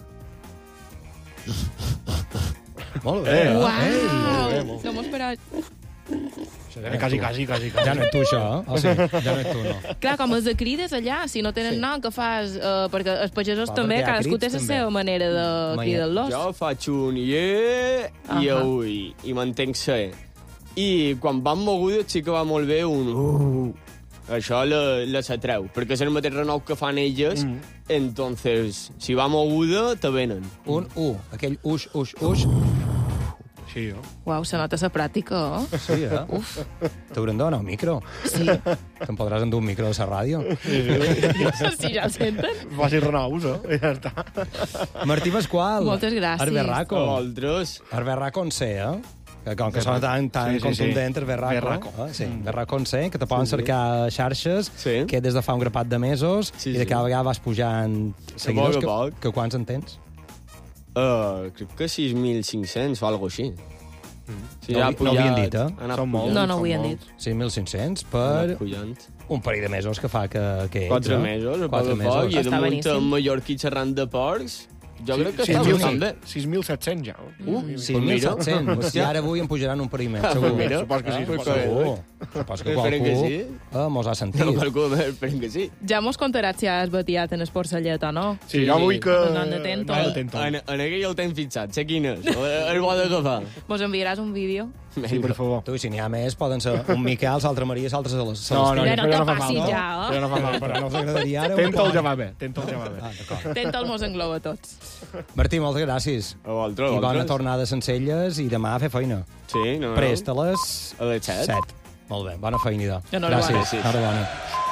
Speaker 1: Molt bé.
Speaker 4: Eh, Uau!
Speaker 1: Ei,
Speaker 4: no m'ho esperava.
Speaker 5: Eh, quasi, quasi, quasi, quasi.
Speaker 1: Ja no ets tu, això, eh? O sigui, ja no ets tu, no.
Speaker 4: Clar, com els de crides allà, si no tenen sí. nom, que fas... Uh, perquè els pagesos
Speaker 1: Clar,
Speaker 4: també, cadascú té la
Speaker 1: també.
Speaker 4: seva manera de cridar-los.
Speaker 3: Jo faig un ie i
Speaker 4: Ahà.
Speaker 3: ui, i mantenc ser. I quan van mogudes sí que va molt bé un... Uh, això la, la s'atreu, perquè és el mateix renou que fan elles, mm. entonces, si va moguda, te venen.
Speaker 1: Un u, aquell uix, uix, uix.
Speaker 5: Sí, jo.
Speaker 4: Uau, se nota la pràctica, eh?
Speaker 1: Sí, eh? Uf. T'haurem de donar un micro.
Speaker 4: Sí.
Speaker 1: Te'n podràs endur un micro de la ràdio.
Speaker 4: Si ja el senten.
Speaker 5: Faci renous, eh? Ja està.
Speaker 1: Martí Pasqual.
Speaker 4: Moltes gràcies.
Speaker 1: Arberraco.
Speaker 3: Vosaltres.
Speaker 1: Arberraco en C, eh? Que com que sona tan, tan
Speaker 5: Sí, sí,
Speaker 1: contundent,
Speaker 5: sí.
Speaker 1: és Berraco.
Speaker 5: Berraco.
Speaker 1: Eh? Sí, Berraco en C, que te poden cercar a xarxes,
Speaker 3: Sí.
Speaker 1: que des de fa un grapat de mesos,
Speaker 3: Sí,
Speaker 1: i de
Speaker 3: sí.
Speaker 1: cada vegada vas pujant seguidors.
Speaker 3: poc a
Speaker 1: Que,
Speaker 3: poc.
Speaker 1: que quants en tens?
Speaker 3: Uh, crec que sis mil cinc-cents o alguna cosa així. Sí,
Speaker 1: No ho- no ho havien dit, eh?
Speaker 3: ha anat
Speaker 5: Són molts.
Speaker 3: pujant,
Speaker 4: No, no ho
Speaker 3: són
Speaker 4: havien
Speaker 3: molts.
Speaker 4: dit.
Speaker 1: sis mil cinc-cents
Speaker 3: Ha
Speaker 1: per
Speaker 3: anat pujant.
Speaker 1: un parell de mesos que fa que, que ets,
Speaker 3: Quatre
Speaker 1: eh?
Speaker 3: mesos, a poc
Speaker 1: Quatre
Speaker 3: a
Speaker 1: mesos.
Speaker 3: poc, i
Speaker 4: Està
Speaker 3: damunt
Speaker 4: beníssim.
Speaker 3: en mallorquí xerrant de porcs. Jo crec que
Speaker 5: sis
Speaker 3: està
Speaker 5: mil
Speaker 3: bastant bé.
Speaker 5: sis mil set-cents ja.
Speaker 3: Uh,
Speaker 1: sis mil set-cents. I ara avui em pujaran un parell més, segur.
Speaker 3: Mira,
Speaker 5: Supos que sí,
Speaker 3: ah,
Speaker 5: supos
Speaker 3: pues
Speaker 5: que sí.
Speaker 1: Segur. Supos que
Speaker 3: Esperem
Speaker 1: qualcú
Speaker 3: que sí.
Speaker 1: eh, mos ha sentit.
Speaker 3: No, qualcú, esperem que sí.
Speaker 4: Ja mos contaràs si has batiat en Esporcellet o no.
Speaker 5: Sí, jo vull que...
Speaker 4: Anant de Tento.
Speaker 5: Anant de Tento.
Speaker 3: En, en aquell el temps fixat, sé quin és. El bo d'agafar.
Speaker 4: Mos enviaràs un vídeo.
Speaker 5: Sí, per favor.
Speaker 1: Tu, i si n'hi ha més, poden ser un Miquel, l'altre Maria i l'altre Celestí.
Speaker 5: No, no,
Speaker 4: Ja
Speaker 5: això
Speaker 4: no
Speaker 5: ja no
Speaker 4: te
Speaker 5: fa mal.
Speaker 4: passis
Speaker 5: no?
Speaker 4: ja, eh?
Speaker 5: Ja no fa mal, però
Speaker 1: No us agradaria ara?
Speaker 5: Tenta'l ja va bé, tenta'l ja va bé.
Speaker 1: Ah, d'acord.
Speaker 4: Tenta'l mos engloba tots.
Speaker 1: Martí, moltes gràcies.
Speaker 3: A vosaltres,
Speaker 1: I bona
Speaker 3: vosaltres.
Speaker 1: tornada a Sencelles i demà a fer feina.
Speaker 3: Sí, no, no.
Speaker 1: Prest a les...
Speaker 3: A les set.
Speaker 1: set. Molt bé, bona feina, idò.
Speaker 4: Enhorabona.
Speaker 1: Gràcies, enhorabona.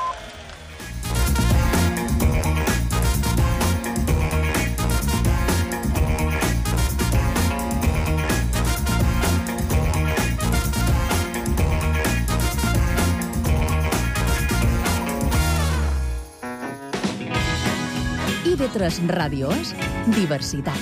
Speaker 2: I B tres Ràdios, diversitat.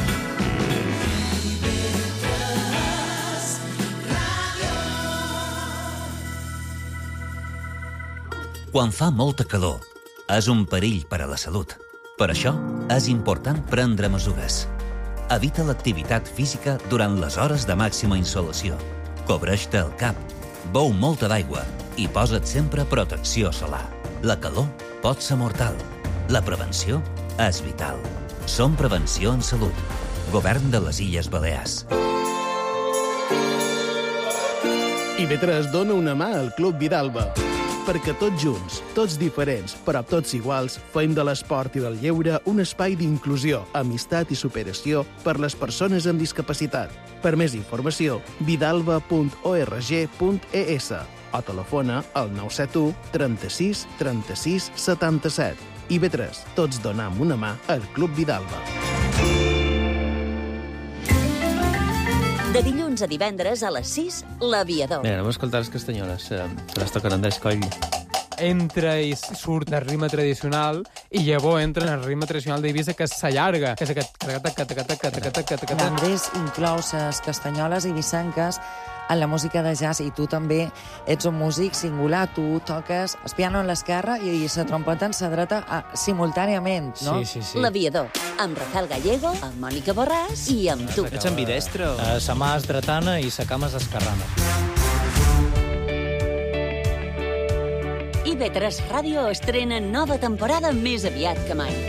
Speaker 6: Quan fa molta calor, és un perill per a la salut. Per això, és important prendre mesures. Evita l'activitat física durant les hores de màxima insolació. Cobreix-te el cap, beu molta d'aigua i posa't sempre protecció solar. La calor pot ser mortal. La prevenció és vital. Som Prevenció en Salut. Govern de les Illes Balears.
Speaker 7: I B tres dona una mà al Club Vidalba. Perquè tots junts, tots diferents, però tots iguals, fem de l'esport i del lleure un espai d'inclusió, amistat i superació per les persones amb discapacitat. Per més informació, vidalba punt org punt es o telefona al nou set u trenta-sis trenta-sis setanta-set. I B tres, tots donam una mà al Club Vidalba.
Speaker 2: De dilluns a divendres a les sis, L'Aviador.
Speaker 8: Bé, anem a escoltar les castanyoles, eh, que les toquen Andrés Coll.
Speaker 9: Entra i surt del ritme tradicional i llavors entra en el ritme tradicional d'Eivissa, que s'allarga, que és aquest...
Speaker 10: Andrés inclou les castanyoles ibicenques en la música de jazz, i tu també ets un músic singular. Tu toques el piano en l'esquerra i la trompeta en la dreta ah, simultàniament, no?
Speaker 8: Sí, sí, sí.
Speaker 2: L'Aviador, amb Rafael Gallego, amb Mònica Borràs i amb tu.
Speaker 8: Ets ambidestre?
Speaker 11: Uh, sa mà és dretana i sa cama és esquerrana.
Speaker 2: I B tres Ràdio estrena nova temporada més aviat que mai.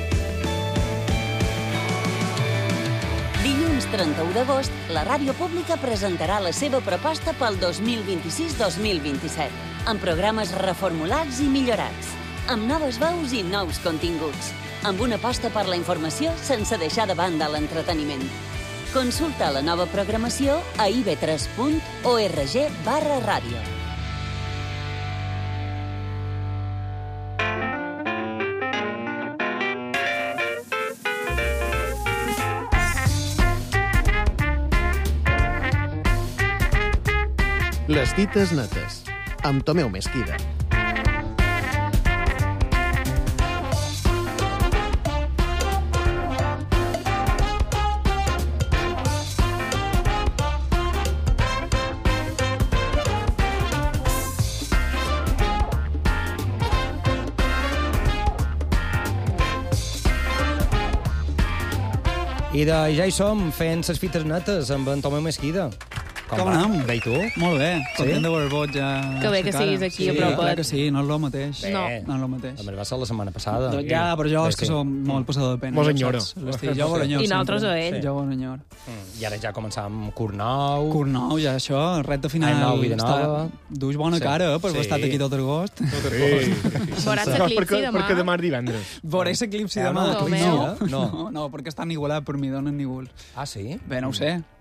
Speaker 2: Dilluns trenta-u d'agost, la ràdio pública presentarà la seva proposta pel dos mil vint-i-sis dos mil vint-i-set, amb programes reformulats i millorats, amb noves veus i nous continguts, amb una aposta per la informació sense deixar de banda l'entreteniment. Consulta la nova programació a i b tres punt org barra ràdio.
Speaker 7: Les dites netes, amb Tomeu Mesquida.
Speaker 1: I de, ja hi som, fent les fites netes amb en Tomeu Mesquida.
Speaker 12: Com anem?
Speaker 1: Bé, i tu?
Speaker 12: Molt bé, content
Speaker 1: Sí?
Speaker 12: de veure vot ja...
Speaker 4: Que bé que siguis aquí
Speaker 12: sí,
Speaker 4: a propet.
Speaker 12: clar que sí, no és el mateix.
Speaker 1: Bé.
Speaker 4: No.
Speaker 12: No és el mateix.
Speaker 1: A més, va ser la setmana passada.
Speaker 12: Doncs ja, però jo
Speaker 1: Bé,
Speaker 12: és que
Speaker 1: sí.
Speaker 12: som molt passador de pena.
Speaker 5: Mos
Speaker 12: ja ho
Speaker 5: enyoro.
Speaker 12: saps, l'estiu. Jo vol enyor.
Speaker 4: I nosaltres a ell.
Speaker 12: Jo vol enyor.
Speaker 1: Mm. I ara ja començàvem amb Cornau.
Speaker 12: Cornau, ja això, el repte final.
Speaker 1: Any nou, vida
Speaker 12: està-
Speaker 1: nova.
Speaker 12: Duix bona
Speaker 1: Sí.
Speaker 12: cara, eh, per
Speaker 1: Sí.
Speaker 12: haver estat aquí tot agost.
Speaker 4: Veuràs
Speaker 5: Perquè,
Speaker 4: l'eclipsi demà.
Speaker 5: perquè demà és divendres.
Speaker 12: Veuré l'eclipsi
Speaker 1: Eh,
Speaker 12: demà.
Speaker 1: no,
Speaker 4: eclipsi,
Speaker 1: eh? No.
Speaker 12: No, no, perquè estan igualats per mi, donen nígols.
Speaker 1: Ah, sí?
Speaker 12: Bé, no ho sé.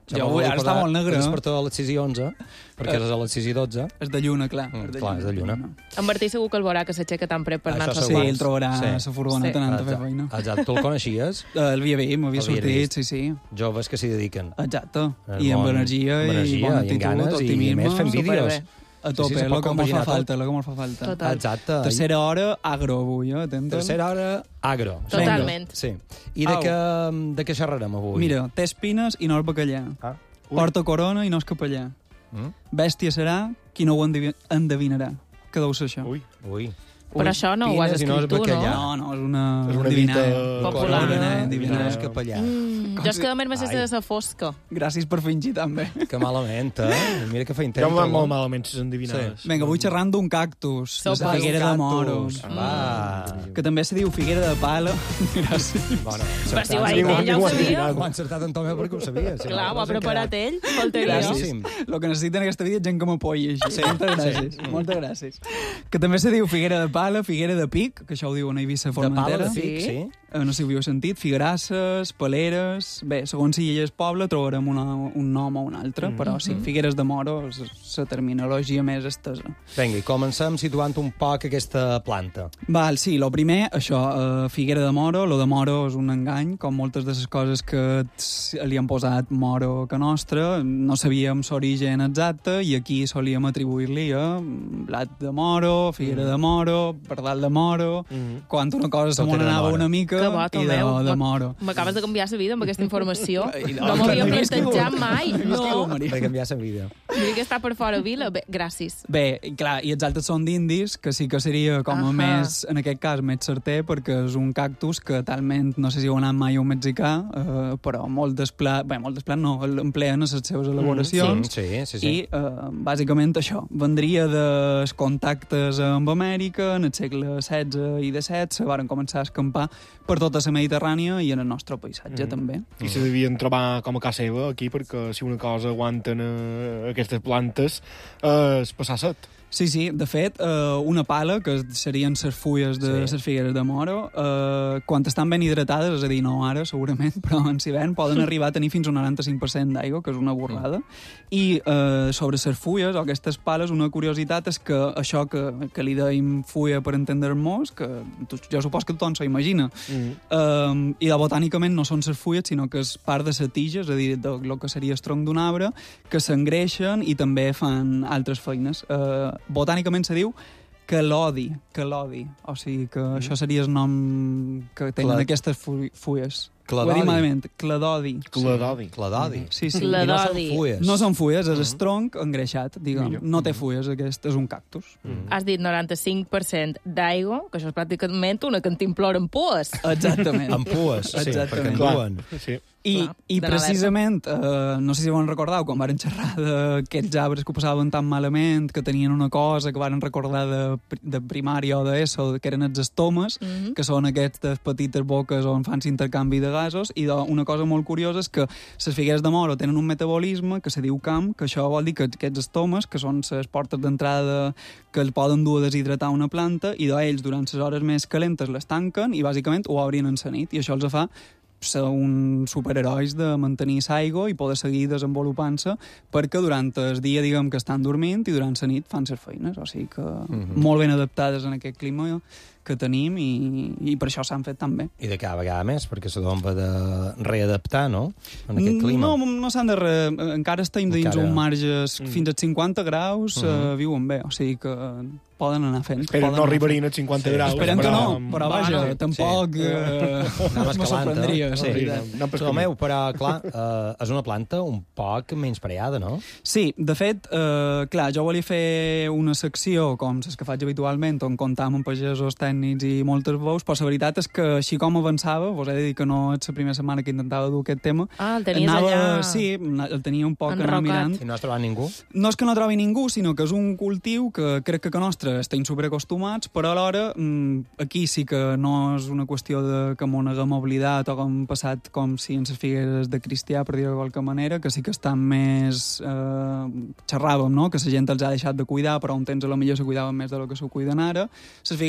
Speaker 12: Jo avui, ara està molt negre.
Speaker 1: Es despertó a les sis i onze, perquè és a les sis i dotze.
Speaker 12: És de lluna, clar.
Speaker 1: Mm,
Speaker 12: és de
Speaker 1: clar, és de lluna.
Speaker 4: En Martí segur que el veurà, que s'aixeca tan pret per anar-se
Speaker 12: Sí, el trobarà a la furgoneta anant a fer feina.
Speaker 1: Exacte, tu el coneixies?
Speaker 12: El havia vist, m'havia sortit, sí, sí.
Speaker 1: Joves que s'hi dediquen.
Speaker 12: Exacte. I amb energia i bona actitud, optimisme.
Speaker 1: I més fent vídeos.
Speaker 12: A tope, sí, sí, el que me'l fa falta, el que me'l fa falta.
Speaker 4: Total.
Speaker 1: Exacte.
Speaker 12: Tercera hora, agro, avui, eh? Atenten.
Speaker 1: Tercera hora, agro.
Speaker 4: Totalment.
Speaker 1: Sí. I de què, de què xerrarem avui?
Speaker 12: Mira, té espines i no és bacallà.
Speaker 1: Ah.
Speaker 12: Porta corona i no és capellà.
Speaker 1: Mm?
Speaker 12: Bèstia serà qui no ho endevi endevinarà. Que deu ser això.
Speaker 1: Ui. Ui.
Speaker 4: Però Ui, això no ho has escrit tu, no?
Speaker 12: No, no, és una,
Speaker 5: és una
Speaker 12: divinada.
Speaker 4: Popular.
Speaker 12: Divinada.
Speaker 1: Capellà.
Speaker 4: Mm, jo és que a més m'he de la fosca.
Speaker 12: Gràcies per fingir, també.
Speaker 1: Que malament, eh? Mira que fa intent.
Speaker 5: Jo em va molt malament, si s'endivinades.
Speaker 12: Sí. Vinga, vull xerrant d'un cactus. De la figuera de moros.
Speaker 1: Va.
Speaker 12: Que també se diu figuera de pala. Gràcies.
Speaker 1: Bueno,
Speaker 4: però si ho ha dit ell, ja ho sabia.
Speaker 1: Ho ha encertat en Tomeu perquè ho sabia.
Speaker 4: Clar, ho ha preparat ell.
Speaker 12: Gràcies. El que necessiten en aquesta vida és gent que m'apoyi així. Moltes gràcies. Moltes gràcies. Que també se diu figuera de pala, figuera de pic, que això ho diuen a Eivissa Formentera.
Speaker 1: De pala de pic, sí.
Speaker 12: Uh, no sé si ho havíeu sentit. Figuerasses, paleres... Bé, segons si hi és poble, trobarem una, un nom o un altre, mm. però sí, figueres de moro és la terminologia més estesa.
Speaker 1: Vinga, i comencem situant un poc aquesta planta.
Speaker 12: Val, sí, lo primer, això, uh, figuera de moro. Lo de moro és un engany, com moltes de les coses que li han posat moro que nostra. No sabíem l'origen exacte i aquí solíem atribuir-li a blat de moro, figuera mm. de moro, pardal de moro, mm. quan una cosa se m'on anava una mica
Speaker 4: que bo,
Speaker 12: i de, de moro.
Speaker 4: M'acabes de canviar la vida amb aquesta informació. No, no m'havia plantejat mai. No.
Speaker 1: De canviar la vida.
Speaker 4: Mira que està per fora vila. Bé, gràcies.
Speaker 12: Bé, i clar, i els altres són d'indis, que sí que seria com a més, en aquest cas, més certer, perquè és un cactus que talment, no sé si heu anat mai a un mexicà, eh, però molt desplat, bé, molt desplat no, l'empleen a les seves elaboracions.
Speaker 1: Mm, sí, sí, sí.
Speaker 12: I, eh, bàsicament, això, vendria dels contactes amb Amèrica, en el segle setze i disset, se van començar a escampar per tota la Mediterrània i en el nostre paisatge, mm. també.
Speaker 5: I se devien trobar com a casa seva, aquí, perquè si una cosa aguanten eh, aquestes plantes, eh, és passar set.
Speaker 12: Sí, sí, de fet, eh, una pala, que serien les fulles de les sí. figueres de moro, eh, quan estan ben hidratades, és a dir, no ara, segurament, però en hivern poden arribar a tenir fins a un noranta-cinc per cent d'aigua, que és una borrada. Mm. I eh, sobre les fulles, o aquestes pales, una curiositat és que això que, que li deim fulla per entendre-nos, que jo supos que tothom s'ho imagina, mm. eh, i de botànicament no són les fulles, sinó que és part de la tija, és a dir, del que seria el tronc d'un arbre, que s'engreixen i també fan altres feines. Eh, botànicament se diu quelodi, quelodi. O sigui que mm. això seria el nom que tenen Cla... aquestes fu fulles.
Speaker 1: Cladodi.
Speaker 12: Ho he dit malament. Cladodi.
Speaker 5: Cladodi.
Speaker 1: Cladodi.
Speaker 12: Sí, sí.
Speaker 4: Cladodi.
Speaker 1: I no són fulles.
Speaker 12: No són fulles, és el tronc engreixat, diguem. Millor. No té fulles, aquest és un cactus.
Speaker 4: Mm. Has dit noranta-cinc per cent d'aigua, que això és pràcticament una cantimplora amb pues.
Speaker 12: Exactament.
Speaker 1: Amb pues, sí,
Speaker 12: exactament.
Speaker 1: perquè en duen.
Speaker 5: Sí.
Speaker 12: I, Clar, i precisament, eh, no sé si ho recordeu, quan varen xerrar d'aquests arbres que ho passaven tan malament, que tenien una cosa que varen recordar de, de primària o d'ESO, que eren els estomes, mm -hmm. que són aquestes petites boques on fan l'intercanvi de gasos, i una cosa molt curiosa és que les figueres de moro tenen un metabolisme que se diu camp, que això vol dir que aquests estomes, que són les portes d'entrada que el poden dur a deshidratar una planta, i d'ells durant les hores més calentes les tanquen i bàsicament ho obrin en la nit, i això els fa ser un superherois de mantenir l'aigua i poder seguir desenvolupant-se, perquè durant el dia, diguem, que estan dormint, i durant la nit fan les feines, o sigui que mm-hmm. molt ben adaptades en aquest clima que tenim, i, i per això s'han fet tan bé.
Speaker 1: I de cada vegada més, perquè se va de readaptar, no?, en aquest clima.
Speaker 12: No, no s'han de... Re... Encara estem dins Encara... un marge mm. fins a cinquanta graus, mm-hmm. uh, viuen bé, o sigui que poden anar fent.
Speaker 5: Però no arribarien a cinquanta sí. graus.
Speaker 12: Esperem que no, però vaja, bueno, tampoc sí. uh, me sorprendria.
Speaker 1: Sí. No, no, meu, però, clar, uh, és una planta un poc menyspreada, no?
Speaker 12: Sí, de fet, uh, clar, jo volia fer una secció, com les que faig habitualment, on comptam amb pagesos, tècnics i moltes veus, però la veritat és que així com avançava, vos he de dir que no és la primera setmana que intentava dur aquest tema.
Speaker 4: Ah, el tenies
Speaker 12: anava,
Speaker 4: allà...
Speaker 12: Sí, el tenia un poc anar mirant.
Speaker 1: I no has trobat ningú?
Speaker 12: No és que no trobi ningú, sinó que és un cultiu que crec que a nostre estem superacostumats, però alhora aquí sí que no és una qüestió de que m'ho haguem oblidat o que hem passat com si en les figueres de cristià, per dir-ho de qualque manera, que sí que estan més... Eh, xerràvem, no?, que la gent els ha deixat de cuidar, però un temps a lo millor se cuidaven més de lo que s'ho cuiden ara. Les figueres de moro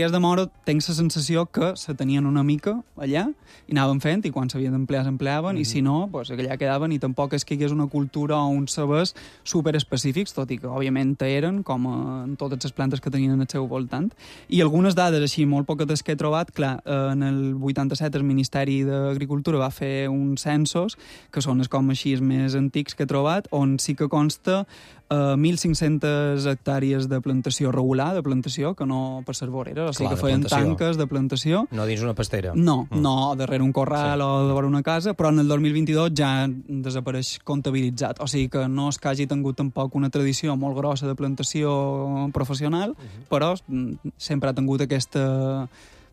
Speaker 12: tinc la sensació que se tenien una mica allà i anaven fent, i quan s'havien d'emplear s'empleaven, mm-hmm. i si no, pues, allà quedaven, i tampoc és que hi hagués una cultura o uns sabers superespecífics, tot i que, òbviament, eren, com en totes les plantes que tenien al seu voltant. I algunes dades, així, molt poquetes que he trobat, clar, en el vuitanta-set el Ministeri d'Agricultura va fer uns censos, que són els com així més antics que he trobat, on sí que consta Uh, mil cinc-centes hectàrees de plantació regular, de plantació, que no per ser voreres, o sigui
Speaker 1: Clar,
Speaker 12: que feien
Speaker 1: plantació.
Speaker 12: tanques de plantació.
Speaker 1: No dins una pastera.
Speaker 12: No,
Speaker 1: Mm.
Speaker 12: no, darrere un corral sí. o darrere una casa, però en el dos mil vint-i-dos ja desapareix comptabilitzat. O sigui que no és que hagi tingut tampoc una tradició molt grossa de plantació professional, uh-huh. però mm, sempre ha tingut aquesta...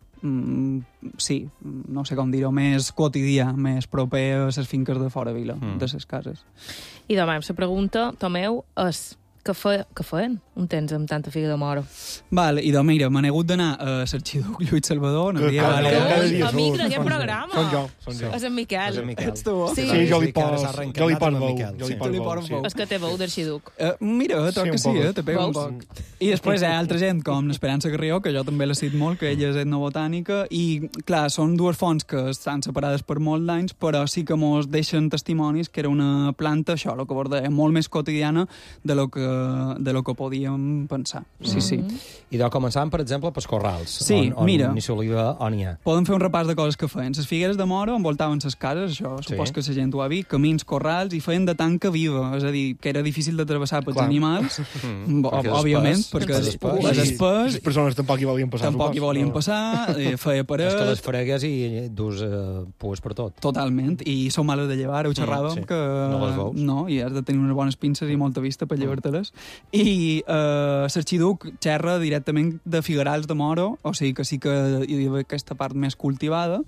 Speaker 12: Mm, sí, no sé com dir-ho, més quotidià, més proper a les finques de fora vila, mm. de les cases.
Speaker 4: I demà la pregunta, Tomeu, és què, fe, què feien un temps amb tanta figa de moro?
Speaker 12: Vale, i doncs mira, m'han hagut d'anar a l'Arxiduc Lluís Salvador, no dia, vale.
Speaker 4: Ui, amic d'aquest programa.
Speaker 5: Són jo, són jo.
Speaker 4: És en Miquel.
Speaker 1: És en Miquel.
Speaker 12: Ets tu?
Speaker 5: Sí, sí jo li pos, jo li pos veu. Jo li
Speaker 12: Sí.
Speaker 5: pos veu,
Speaker 4: És que té veu d'Arxiduc.
Speaker 12: Uh, mira, toc
Speaker 5: Sí,
Speaker 12: que
Speaker 5: un
Speaker 12: sí,
Speaker 5: poc.
Speaker 12: eh, te pega un
Speaker 4: Veus?
Speaker 12: poc. I després hi ha altra gent, com l'Esperança Carrió, que jo també l'he cit molt, que ella és etnobotànica, i, clar, són dues fonts que estan separades per molt d'anys, però sí que mos deixen testimonis que era una planta, això, el que vos deia, molt més quotidiana de lo que, de lo que podíem pensar. Sí, sí.
Speaker 1: I de començàvem, per exemple, pels corrals,
Speaker 12: Sí,
Speaker 1: on, on
Speaker 12: mira.
Speaker 1: ni s'oliva o n'hi ha.
Speaker 12: Podem fer un repàs de coses que feien. Les figueres de moro envoltaven les cases, això
Speaker 1: Sí.
Speaker 12: supos que la gent ho ha vist, camins, corrals, i feien de tanca viva, és a dir, que era difícil de travessar pels
Speaker 5: Clar.
Speaker 12: animals,
Speaker 1: Mm,
Speaker 12: Bo-
Speaker 1: perquè és
Speaker 12: òbviament,
Speaker 1: espès,
Speaker 12: perquè
Speaker 1: és
Speaker 12: és
Speaker 1: espès.
Speaker 12: és
Speaker 5: Les
Speaker 12: espès,
Speaker 5: persones tampoc hi volien passar.
Speaker 12: tampoc hi
Speaker 5: supos.
Speaker 12: volien
Speaker 5: No.
Speaker 12: passar, eh, feia paret...
Speaker 1: És que les fregues i dus eh, pues per tot.
Speaker 12: Totalment, i són males de llevar, ho xerràvem,
Speaker 1: sí.
Speaker 12: que...
Speaker 1: No les veus.
Speaker 12: No, i has de tenir unes bones pinces i molta vista per llevar-te-les. I eh, l'Arxiduc xerra directament de figuerals de moro, o sigui que sí que hi havia aquesta part més cultivada,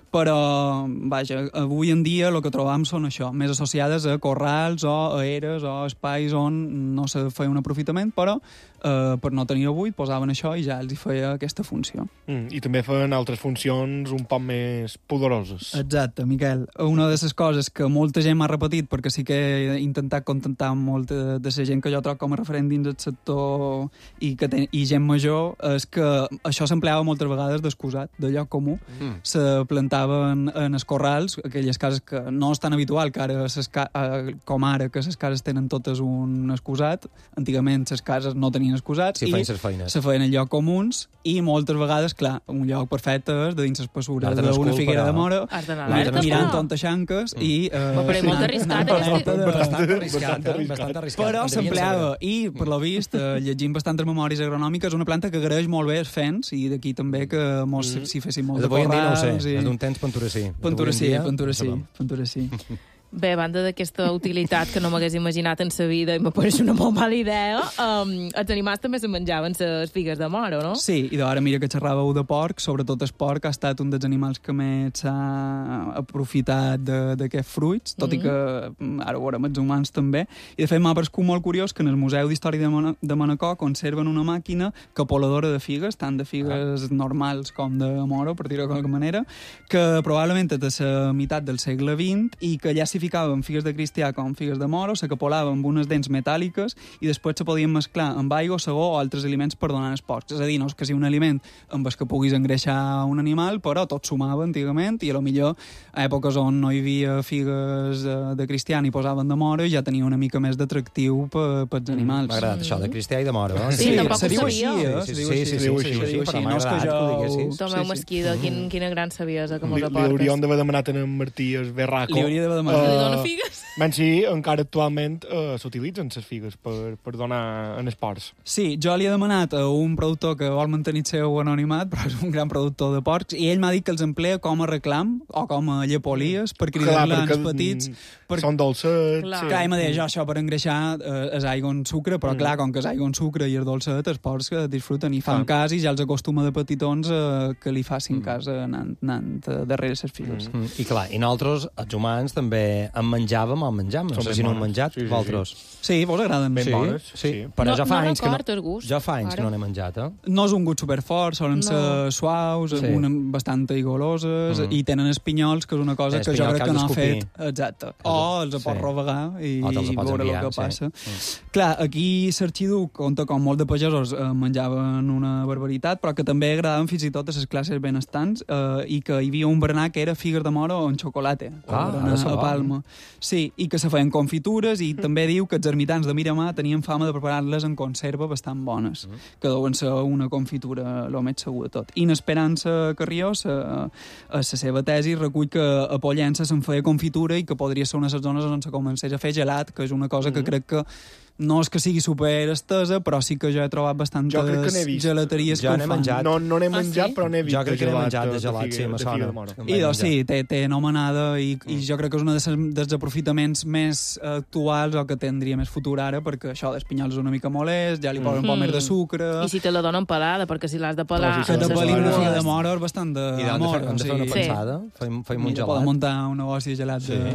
Speaker 12: però, vaja, avui en dia el que trobam són això, més associades a corrals o a eres o a espais on no se feia un aprofitament, però eh, per no tenir buit posaven això i ja els hi feia aquesta funció.
Speaker 5: Mm, I també feien altres funcions un poc més poderoses.
Speaker 12: Exacte, Miquel. Una de les coses que molta gent m'ha repetit, perquè sí que he intentat contentar molta de la gent que jo trobo com a referent dins el sector i, que ten, i gent major, és que això s'empleava moltes vegades d'excusat, de lloc comú. Mm. Se plantaven en els corrals, aquelles cases que no és tan habitual, que ara ses ca com ara, que les cases tenen totes un excusat. Antigament les cases no tenien excusats
Speaker 1: Sí,
Speaker 12: i
Speaker 1: feien ses feines.
Speaker 12: se feien en lloc comuns, i moltes vegades, clar, un lloc perfecte és de dins l'espessura
Speaker 1: Has d'anar a
Speaker 12: d'una
Speaker 1: escul,
Speaker 12: figuera
Speaker 1: però.
Speaker 12: de moro,
Speaker 4: Has d'anar
Speaker 12: mirant
Speaker 4: alerta,
Speaker 12: mirant
Speaker 4: però.
Speaker 12: tontaxanques i... Eh,
Speaker 4: Però és molt
Speaker 12: anant-
Speaker 4: arriscat,
Speaker 12: anant
Speaker 4: aquest
Speaker 12: alerta de-
Speaker 1: Bastant arriscat,
Speaker 5: Bastant
Speaker 1: eh?
Speaker 5: arriscat.
Speaker 1: Bastant arriscat.
Speaker 12: Però
Speaker 1: En devien
Speaker 12: s'empleava,
Speaker 1: saber.
Speaker 12: i per lo vist, eh, llegint bastantes memòries agronòmiques, és una planta que agraeix molt bé els fens, i d'aquí també que mos
Speaker 1: Mm.
Speaker 12: s'hi fessin molt de
Speaker 1: D'avui en dia no ho sé,
Speaker 12: corrals.
Speaker 1: és
Speaker 12: i...
Speaker 1: d'un temps penturací.
Speaker 12: Penturací, penturací, penturací.
Speaker 4: Bé, a banda d'aquesta utilitat que no m'hagués imaginat en sa vida i m'apareix una molt mala idea, um, els animals també se menjaven les figues de moro, no?
Speaker 12: Sí, i d'ara mira que xerràveu de porc, sobretot el porc ha estat un dels animals que més s'ha aprofitat d'aquests fruits, tot mm -hmm. i que mm, ara ho veurem els humans també. I de fet m'ha paregut molt curiós que en el Museu d'Història de, Mon de Manacor conserven una màquina capoladora de figues, tant de figues ah. normals com de moro, per dir-ho d'alguna manera, que probablement és de la meitat del segle vint i que ja s'hi ficaven figues de cristià com figues de moro, se capolaven amb unes dents metàl·liques i després se podien mesclar amb aigua, segó o altres aliments per donar als porcs. És a dir, no és que sigui un aliment amb el que puguis engreixar un animal, però tot sumava antigament i a lo millor a èpoques on no hi havia figues de, de cristià ni posaven de moro i ja tenia una mica més d'atractiu per, pels animals.
Speaker 1: M'ha agradat això, de cristià i de moro. Eh?
Speaker 4: Sí, tampoc
Speaker 12: se
Speaker 4: ho
Speaker 12: diu
Speaker 4: sabia.
Speaker 12: així, eh?
Speaker 1: Sí,
Speaker 12: Se diu
Speaker 1: sí,
Speaker 12: així.
Speaker 1: sí, sí,
Speaker 5: se diu
Speaker 1: sí,
Speaker 5: així,
Speaker 1: sí,
Speaker 12: se diu
Speaker 1: però
Speaker 12: així.
Speaker 1: m'ha
Speaker 12: No és que
Speaker 1: agradat que ho
Speaker 12: jo...
Speaker 1: diguessis.
Speaker 4: Tomeu
Speaker 12: Sí, sí.
Speaker 4: Mesquida, quin, quina gran saviesa que mos
Speaker 5: Li, li
Speaker 4: aportes.
Speaker 5: hauríem d'haver demanat a en Martí el berraco.
Speaker 12: Li hauria d'haver demanat.
Speaker 4: Li
Speaker 5: Eh,
Speaker 4: dona figues?
Speaker 5: Ben sí, encara actualment uh, s'utilitzen les figues per, per donar en esports.
Speaker 12: Sí, jo li he demanat a un productor que vol mantenir el seu anonimat, però és un gran productor de porcs, i ell m'ha dit que els emplea com a reclam o com a llepolies per cridar-la als petits. Per...
Speaker 5: Són dolcets.
Speaker 4: Clar.
Speaker 5: Sí.
Speaker 12: Clar, i m'ha dit, jo, això per engreixar eh, és aigua amb sucre, però
Speaker 5: Mm.
Speaker 12: clar, com que és aigua amb sucre i és dolcet, els porcs que disfruten i fan
Speaker 5: Clar.
Speaker 12: cas i ja els acostuma de petitons eh, que li facin cas eh, anant, anant eh, darrere les figues.
Speaker 1: Mm. I clar, i nosaltres, els humans, també en menjàvem o en menjam. No sé si no heu menjat,
Speaker 5: sí, sí,
Speaker 1: vosaltres.
Speaker 12: Sí, vos agraden.
Speaker 5: Ben
Speaker 1: Sí,
Speaker 5: bones,
Speaker 1: sí.
Speaker 5: sí.
Speaker 1: Però
Speaker 4: No-
Speaker 1: ja fa
Speaker 4: no
Speaker 1: anys que
Speaker 4: record
Speaker 1: no,
Speaker 4: el gust,
Speaker 1: ja fa anys
Speaker 4: ara.
Speaker 1: que no n'he menjat, eh?
Speaker 12: No és un gust superfort, solen
Speaker 4: No.
Speaker 12: ser suaus,
Speaker 1: Sí.
Speaker 12: una, bastant aigoloses,
Speaker 1: Mm.
Speaker 12: i tenen espinyols, que és una cosa
Speaker 1: Eh,
Speaker 12: que jo
Speaker 1: espinyol
Speaker 12: crec
Speaker 1: que
Speaker 12: que
Speaker 1: has
Speaker 12: no ha
Speaker 1: d'escopir.
Speaker 12: fet. Exacte. O els
Speaker 1: Sí.
Speaker 12: pots rovegar i
Speaker 1: O te'ls pots
Speaker 12: veure
Speaker 1: enviar,
Speaker 12: el que
Speaker 1: sí.
Speaker 12: passa.
Speaker 1: Mm.
Speaker 12: Clar, aquí s'arxiduc, on com molt de pagesos eh, menjaven una barbaritat, però que també agradaven fins i tot a les classes benestants, eh, i que hi havia un berenar que era figues de moro en xocolata,
Speaker 1: Ah,
Speaker 12: berenar
Speaker 1: ara se
Speaker 12: a
Speaker 1: va.
Speaker 12: Palma. Sí, i que se feien confitures, i també diu que els ermitans de Miramar tenien fama de preparar-les en conserva bastant bones,
Speaker 1: Mm.
Speaker 12: que deuen ser una confitura el més segur de tot. I en Esperança Carrió, sa, a la seva tesi, recull que a Pollença se'n feia confitura i que podria ser una de les zones on se comencés a fer gelat, que és una cosa que crec que no és que sigui super estesa, però sí que jo he trobat bastantes
Speaker 5: Jo crec que n'he vist.
Speaker 12: gelateries
Speaker 1: Jo
Speaker 12: que
Speaker 1: n'he
Speaker 12: ho fan.
Speaker 1: menjat.
Speaker 5: No, no n'he
Speaker 4: Ah,
Speaker 5: menjat,
Speaker 4: sí?
Speaker 5: però n'he vist
Speaker 1: Jo crec que n'he menjat de gelat,
Speaker 5: figa-
Speaker 1: sí, me
Speaker 5: de figa
Speaker 1: sona.
Speaker 5: de moro.
Speaker 12: I doncs sí, té, té anomenada i, i jo crec que és un dels, dels aprofitaments més actuals o que tindria més futur ara, perquè això d'espinyols és una mica molest, ja li posen un poc
Speaker 4: Mm.
Speaker 12: més de sucre...
Speaker 4: I si te la donen pelada, perquè si l'has de pelar...
Speaker 5: Però si
Speaker 12: Que
Speaker 5: se
Speaker 12: te
Speaker 5: la
Speaker 12: pelin una
Speaker 5: Sí.
Speaker 12: figa de moro és bastant de
Speaker 1: I hem de fer,
Speaker 12: moro.
Speaker 1: hem de fer una
Speaker 12: o sigui,
Speaker 1: pensada. Fem, fem un
Speaker 12: Mira, poden
Speaker 1: gelat.
Speaker 12: muntar un negoci de gelat de...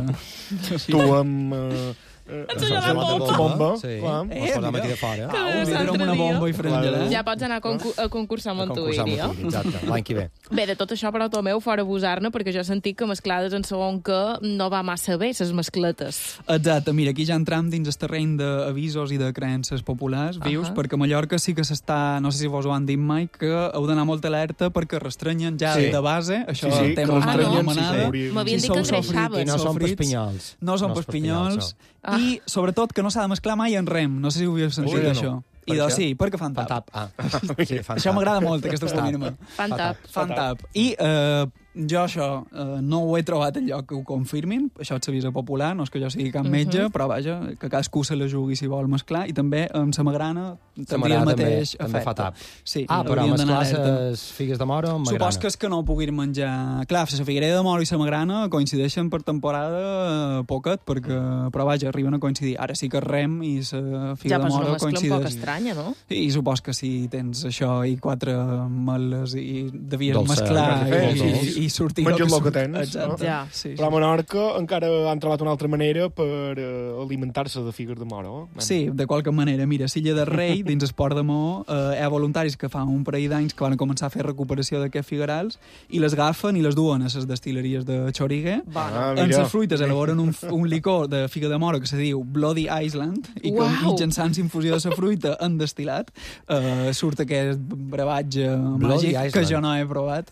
Speaker 5: Tu amb... Eh, eh,
Speaker 4: gelat
Speaker 5: amb
Speaker 4: bomba.
Speaker 5: bomba.
Speaker 1: Sí,
Speaker 5: clar.
Speaker 1: ens
Speaker 12: Eh,
Speaker 1: posam
Speaker 12: mira.
Speaker 1: aquí de fora.
Speaker 12: Ah, un vidre amb una bomba i farem
Speaker 5: Clar.
Speaker 12: gelat.
Speaker 4: Ja pots anar a, concu a concursar amb
Speaker 1: A
Speaker 4: en tu,
Speaker 1: concursar amb
Speaker 4: diria.
Speaker 1: tu, exacte, l'any que ve.
Speaker 4: Bé, de tot això, però, Tomeu, fora abusar-ne, perquè jo he sentit que mesclades en segon que no va massa bé, ses mescletes.
Speaker 12: Exacte, mira, aquí ja entram dins el terreny d'avisos i de creences populars, vius,
Speaker 4: Ahà.
Speaker 12: perquè a Mallorca sí que s'està, no sé si vos ho han dit mai, que heu d'anar molt alerta perquè restrenyen ja
Speaker 1: Sí.
Speaker 12: de base, això
Speaker 5: Sí, sí,
Speaker 12: té
Speaker 5: que
Speaker 12: molt
Speaker 4: restrenyen,
Speaker 12: mala
Speaker 4: sí,
Speaker 12: anomenada.
Speaker 5: sí.
Speaker 4: M'havien
Speaker 12: Si
Speaker 4: dit que
Speaker 12: sou sofrits,
Speaker 4: engreixaven.
Speaker 1: I no són
Speaker 12: sofrits,
Speaker 1: pespinyals.
Speaker 12: No són
Speaker 1: No és
Speaker 12: pespinyals.
Speaker 4: Ah.
Speaker 12: I, sobretot, que no s'ha de mesclar mai en rem. No sé si ho havíeu sentit,
Speaker 1: Ui, no.
Speaker 12: això.
Speaker 1: Per
Speaker 12: I doncs
Speaker 1: què?
Speaker 12: sí, perquè fan
Speaker 1: Fan
Speaker 12: tap.
Speaker 1: tap. Ah. Sí, fan
Speaker 12: Això
Speaker 1: tap.
Speaker 12: m'agrada molt, aquesta combina.
Speaker 4: Fan tap.
Speaker 12: Fan tap. I eh, jo això eh, no ho he trobat enlloc que ho confirmin, això és l'avís popular, no és que jo sigui cap metge,
Speaker 4: Mhm.
Speaker 12: però vaja, que cadascú se la jugui si vol mesclar, i també amb sa magrana
Speaker 1: Sa
Speaker 12: tindria el
Speaker 1: magrana
Speaker 12: mateix
Speaker 1: també, també fa
Speaker 12: efecte.
Speaker 1: tap.
Speaker 12: Sí,
Speaker 1: Ah, però
Speaker 12: hauríem d'anar
Speaker 1: mesclar
Speaker 12: alerta.
Speaker 1: les figues de moro amb magrana.
Speaker 12: Supos que és que no puguin menjar... Clar, la figuerera de moro i la magrana coincideixen per temporada eh, poquet, perquè, però vaja, arriben a coincidir. Ara sí que rem i la figa
Speaker 4: Ja,
Speaker 12: de
Speaker 4: però és una
Speaker 12: moro
Speaker 4: mescla un poc
Speaker 12: coincideix.
Speaker 4: estranya, no?
Speaker 12: I supos que si tens això i quatre meles i devies
Speaker 1: Dolça,
Speaker 12: mesclar
Speaker 5: eh,
Speaker 12: i,
Speaker 5: sí.
Speaker 12: i, i sortir
Speaker 5: Menja el
Speaker 12: surt.
Speaker 5: que tens,
Speaker 12: Exacte.
Speaker 5: no?
Speaker 4: Ja.
Speaker 12: Sí,
Speaker 5: Però a
Speaker 12: sí.
Speaker 5: Menorca encara han trobat una altra manera per eh, alimentar-se de figues de moro. eh?
Speaker 12: Sí, de qualque manera. Mira, Silla de Rei, dins Esport de Maó, eh, hi ha voluntaris que fa un parell d'anys que van començar a fer recuperació d'aquests figuerals i les agafen i les duen a les destileries de Xoriguer.
Speaker 5: Ah,
Speaker 12: En
Speaker 5: mira.
Speaker 12: les fruites elaboren un, un licor de figa de moro que se diu Bloody Island i que
Speaker 4: Uau!
Speaker 12: mitjançant infusió de la fruita en destil·lat eh, surt aquest brevatge
Speaker 1: Bloody
Speaker 12: màgic que
Speaker 1: Island.
Speaker 12: jo no he provat.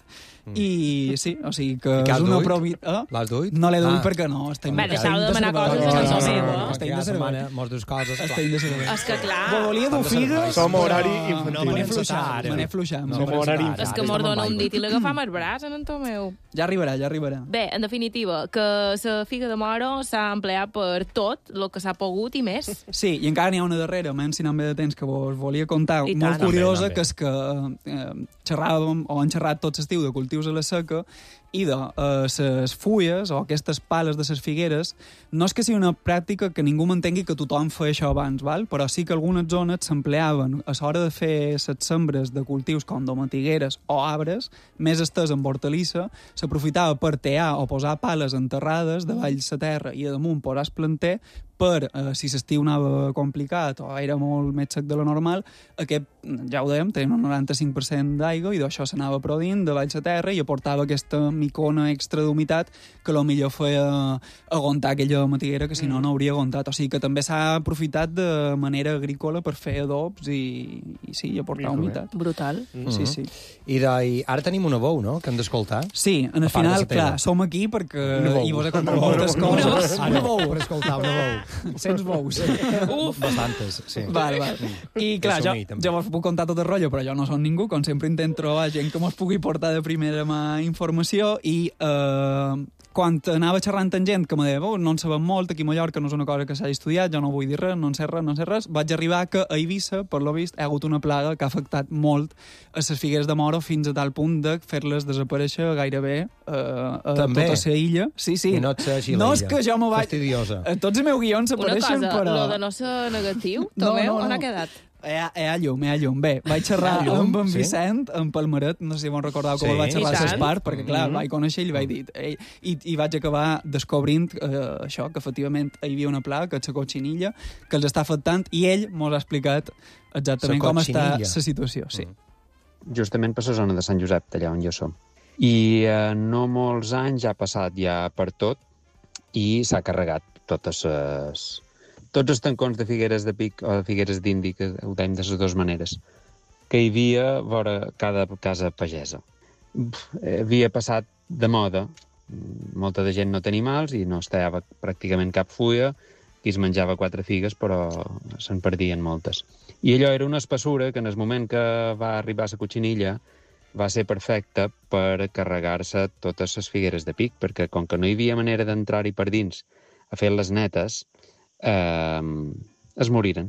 Speaker 12: I sí, o sigui que
Speaker 1: I què
Speaker 12: és
Speaker 1: has
Speaker 12: una
Speaker 1: duit?
Speaker 12: provi... Eh?
Speaker 1: L'has duit?
Speaker 12: No l'he duit
Speaker 1: Ah.
Speaker 12: perquè no, estem,
Speaker 4: Bé,
Speaker 12: estem
Speaker 4: deixeu de demanar
Speaker 12: servei.
Speaker 4: coses que no són
Speaker 12: No,
Speaker 4: meves.
Speaker 12: no, no, estem
Speaker 1: Cada
Speaker 12: de servei.
Speaker 1: setmana mos dus coses. clar.
Speaker 12: Estem de servei.
Speaker 4: És que clar...
Speaker 12: Bo, volia dur figues,
Speaker 5: Som
Speaker 12: però
Speaker 5: horari infantil.
Speaker 12: Me n'he
Speaker 1: No,
Speaker 12: fluixat,
Speaker 1: ara.
Speaker 12: me n'he fluixat.
Speaker 1: No,
Speaker 5: Som
Speaker 1: però
Speaker 5: horari
Speaker 1: ara,
Speaker 5: infantil.
Speaker 4: És que
Speaker 1: ara
Speaker 4: mos
Speaker 1: estem
Speaker 4: dona
Speaker 1: amb
Speaker 4: un
Speaker 1: aigua.
Speaker 4: dit i l'agafam al braç, en en Tomeu.
Speaker 12: Ja arribarà, ja arribarà.
Speaker 4: Bé, en definitiva, que la figa de moro s'ha empleat per tot el que s'ha pogut i més.
Speaker 12: Sí, i encara n'hi ha una darrera, menys si no em ve de temps, que vos volia contar,
Speaker 4: I
Speaker 12: molt
Speaker 4: tant.
Speaker 12: curiosa,
Speaker 1: També, també.
Speaker 12: que és que eh, xerràvem, o han xerrat tot l'estiu de cultius a la seca, i de eh, ses fulles, o aquestes pales de ses figueres, no és que sigui una pràctica que ningú m'entengui que tothom feia això abans, val? Però sí que algunes zones s'empleaven a l'hora de fer les sembres de cultius com domatigueres o arbres, més estès amb hortalissa, s'aprofitava per tear o posar pales enterrades davall la terra i a damunt posar el planter per, eh, si l'estiu anava complicat o era molt més sec de lo normal, aquest, ja ho dèiem, tenia un noranta-cinc per cent d'aigua i d'això s'anava prodint davall la terra i aportava aquesta micona extra d'humitat que potser feia aguantar aquella matiguera que si no no hauria aguantat. O sigui que també s'ha aprofitat de manera agrícola per fer adobs i, i sí, i aportar
Speaker 5: Mira,
Speaker 12: humitat.
Speaker 4: Brutal.
Speaker 12: Sí, sí.
Speaker 1: I, de, I ara tenim una veu, no?, que hem d'escoltar.
Speaker 12: Sí, en
Speaker 1: A
Speaker 12: el
Speaker 1: part de
Speaker 12: final,
Speaker 1: la teva.
Speaker 12: clar, som aquí perquè
Speaker 5: Una bou.
Speaker 12: i vos he contat
Speaker 5: Una bou.
Speaker 12: moltes
Speaker 5: Una
Speaker 12: coses.
Speaker 1: Ara,
Speaker 12: Una bou.
Speaker 1: per escoltar una veu.
Speaker 12: Cents bous.
Speaker 4: Uf!
Speaker 1: Bastantes, sí.
Speaker 12: Val, val. I clar, jo,
Speaker 1: Assumir, també.
Speaker 12: jo vos puc contar tot el rotllo, però jo no som ningú, com sempre intent trobar gent que mos pugui portar de primera mà informació i eh, quan anava xerrant amb gent que me deia, oh, no en sabem molt, aquí a Mallorca no és una cosa que s'hagi estudiat, jo no vull dir res, no en sé res, no en sé res, vaig arribar que a Eivissa, per lo vist, hi ha hagut una plaga que ha afectat molt a les figueres de moro fins a tal punt de fer-les desaparèixer gairebé eh, a
Speaker 1: També?
Speaker 12: tota la illa. Sí, sí.
Speaker 1: I no et sé així
Speaker 12: no
Speaker 1: la
Speaker 12: és
Speaker 1: illa.
Speaker 12: que jo me vaig...
Speaker 1: Fastidiosa.
Speaker 12: A tots els meus guions
Speaker 4: Una
Speaker 12: apareixen,
Speaker 4: cosa,
Speaker 12: però...
Speaker 4: lo de no ser negatiu,
Speaker 12: No,
Speaker 4: Tomeu,
Speaker 12: no, no.
Speaker 4: on ha quedat?
Speaker 12: Hi ha, hi ha llum, hi ha llum. Bé, vaig xerrar
Speaker 1: llum,
Speaker 12: amb en
Speaker 1: sí.
Speaker 12: Vicent, en Palmeret, no sé si me'n recordeu com
Speaker 1: Sí.
Speaker 12: el vaig xerrar
Speaker 4: I
Speaker 12: a
Speaker 4: tant.
Speaker 12: l'Espart, perquè, clar,
Speaker 1: Mm-hmm.
Speaker 12: vaig conèixer i li vaig dir... Ei, i, I vaig acabar descobrint eh, això, que efectivament hi havia una plaga, que és la cotxinilla, que els està afectant, i ell mos ha explicat exactament
Speaker 1: La
Speaker 12: com està
Speaker 1: cotxinilla.
Speaker 12: la situació. Sí.
Speaker 13: Justament per la zona de Sant Josep, d'allà on jo som. I eh, no molts anys ha passat ja per tot i s'ha carregat totes les... tots els tancons de figueres de pic o de figueres d'indi, que ho dèiem de les dues maneres, que hi havia vora cada casa pagesa. Pff, havia passat de moda. Molta de gent no té animals i no es tallava pràcticament cap fulla, i es menjava quatre figues, però se'n perdien moltes. I allò era una espessura que en el moment que va arribar la cotxinilla va ser perfecta per carregar-se totes les figueres de pic, perquè com que no hi havia manera d'entrar-hi per dins a fer les netes, eh, es moriren.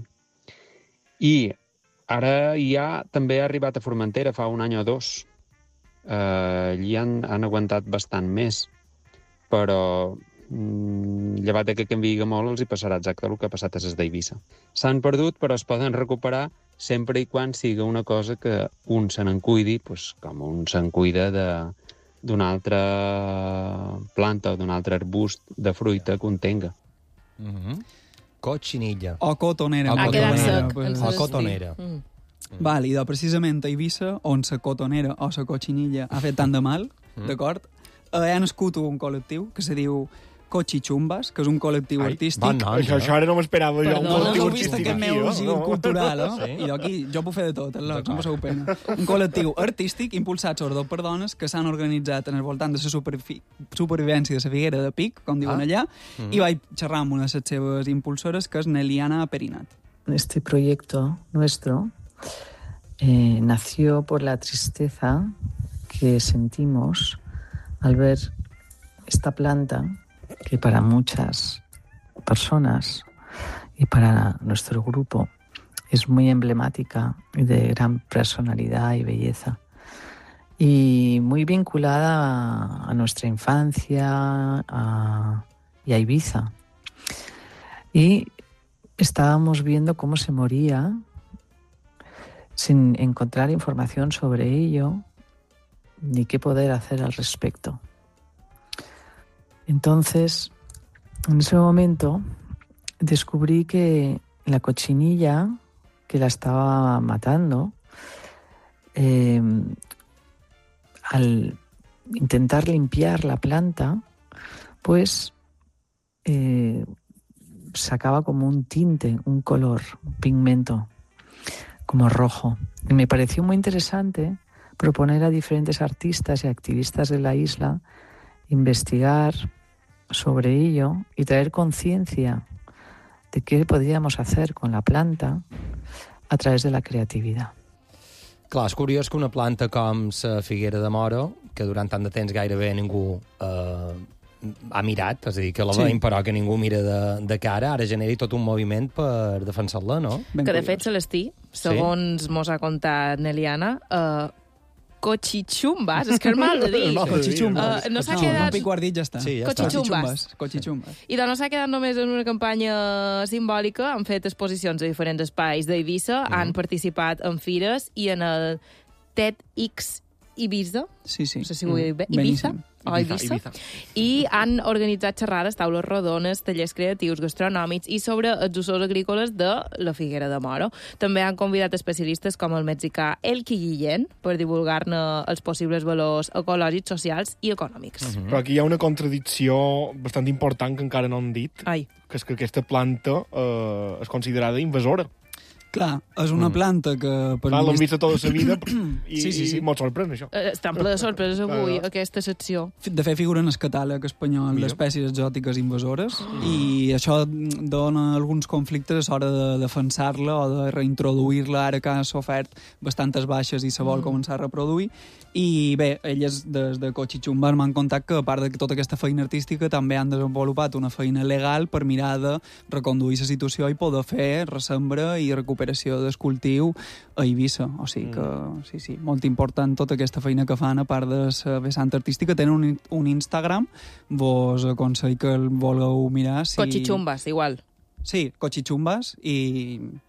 Speaker 13: I ara ja també ha arribat a Formentera fa un any o dos. Eh, allí han, han aguantat bastant més, però mm, llevat que canviï molt els hi passarà exacte el que ha passat a les d'Eivissa. S'han perdut, però es poden recuperar sempre i quan siga una cosa que un se n'en cuidi, pues, com un se'n cuida d'una altra planta o d'un altre arbust de fruita que un tenga.
Speaker 1: Mm-hmm. Cotxinilla.
Speaker 12: O cotonera.
Speaker 1: O
Speaker 4: Ha quedat
Speaker 1: cotonera.
Speaker 4: sec.
Speaker 12: Pues,
Speaker 4: ens
Speaker 1: O
Speaker 4: has dit.
Speaker 1: cotonera.
Speaker 4: Mm.
Speaker 12: Val, i de precisament a Eivissa, on la cotonera o la cotxinilla ha fet tant de mal,
Speaker 1: Mm.
Speaker 12: d'acord? Eh, ha nascut un col·lectiu que se diu Cochichumbas, que és un col·lectiu
Speaker 1: Ai,
Speaker 12: artístic.
Speaker 1: bon nom,
Speaker 5: Això, això ara no m'esperava jo, un
Speaker 4: Perdona,
Speaker 5: col·lectiu
Speaker 12: No heu vist
Speaker 5: artístic
Speaker 12: aquest
Speaker 5: aquí,
Speaker 12: meu
Speaker 5: no?
Speaker 12: gir
Speaker 5: No.
Speaker 12: cultural, eh?
Speaker 1: Sí.
Speaker 12: I aquí jo puc fer de tot, el loc, no passeu pena. Un col·lectiu artístic impulsat sobretot per dones que s'han organitzat en el voltant de la superfi- supervivència de la figuera de Pic, com diuen
Speaker 1: Ah.
Speaker 12: allà,
Speaker 1: Mhm.
Speaker 12: i vaig xerrar amb una de les seves impulsores, que és Neliana Perinat.
Speaker 14: Este proyecto nuestro eh, nació por la tristeza que sentimos al ver esta planta que para muchas personas y para nuestro grupo es muy emblemática y de gran personalidad y belleza y muy vinculada a, a nuestra infancia a, y a Ibiza. Y estábamos viendo cómo se moría sin encontrar información sobre ello ni qué poder hacer al respecto. Entonces, en ese momento descubrí que la cochinilla que la estaba matando, eh, al intentar limpiar la planta, pues eh, sacaba como un tinte, un color, un pigmento, como rojo. Y me pareció muy interesante proponer a diferentes artistas y activistas de la isla investigar sobre ello y traer conciencia de qué podíamos hacer con la planta a través de la creatividad.
Speaker 1: Clar, és curiós que una planta com la figuera de moro, que durant tant de temps gairebé ningú eh, ha mirat, és a dir, que la
Speaker 12: Sí.
Speaker 1: veiem però que ningú mira de, de cara, ara generi tot un moviment per defensar-la, no?
Speaker 12: Ben
Speaker 4: Que, de
Speaker 12: curiós.
Speaker 4: fet, Celestí, segons mos ha contat Neliana, uh, cochichumbas, és que és mal de dir.
Speaker 5: Mal de dir,
Speaker 12: Cochichumbas.
Speaker 4: Uh, no s'ha
Speaker 12: no,
Speaker 4: quedat-
Speaker 12: un picuardit ja està.
Speaker 1: Sí, ja està.
Speaker 4: Cochichumbas.
Speaker 12: Cochichumbas.
Speaker 4: I doncs no s'ha quedat només en una campanya simbòlica, han fet exposicions a diferents espais d'Eivissa,
Speaker 1: Mhm.
Speaker 4: han participat en fires i en el TEDx Ibiza,
Speaker 12: Sí, sí.
Speaker 4: no sé si ho he dit bé,
Speaker 12: Mm.
Speaker 4: Ibiza,
Speaker 12: Beníssim.
Speaker 4: o Ibiza,
Speaker 5: Ibiza.
Speaker 4: i han organitzat xerrades, taules rodones, tallers creatius, gastronòmics i sobre els usos agrícoles de la figuera de moro. També han convidat especialistes com el mexicà Elki Guillén per divulgar-ne els possibles valors ecològics, socials i econòmics.
Speaker 5: Però aquí hi ha una contradicció bastant important que encara no han dit,
Speaker 4: Ai.
Speaker 5: que és que aquesta planta eh, és considerada invasora.
Speaker 12: Clar, és una
Speaker 5: Mm.
Speaker 12: planta que... Per
Speaker 5: Clar, l'hem
Speaker 12: vist-
Speaker 5: vist tota la vida i,
Speaker 12: Sí, sí, sí.
Speaker 5: i molt sorprèn, això.
Speaker 4: Eh, Estan ple de sorpreses avui,
Speaker 5: Clar, clar.
Speaker 4: aquesta secció.
Speaker 12: De fet, figura en el catàleg espanyol
Speaker 5: Mira.
Speaker 12: d'espècies exòtiques invasores i això dona alguns conflictes a l'hora de defensar-la o de reintroduir-la ara que ha sofert bastantes baixes i se vol
Speaker 4: Mm.
Speaker 12: començar a reproduir. I bé, elles des de Cochichumbas m'han contat que a part de tota aquesta feina artística també han desenvolupat una feina legal per mirar de reconduir la situació i poder fer ressembra i recuperació del cultiu a Eivissa. O sigui que, sí, sí, molt important tota aquesta feina que fan a part de la vessant artística. Tenen un, un Instagram, vos aconsello que el vulgueu mirar. Si...
Speaker 4: Cochichumbas, igual.
Speaker 12: Sí, Cochichumbas, i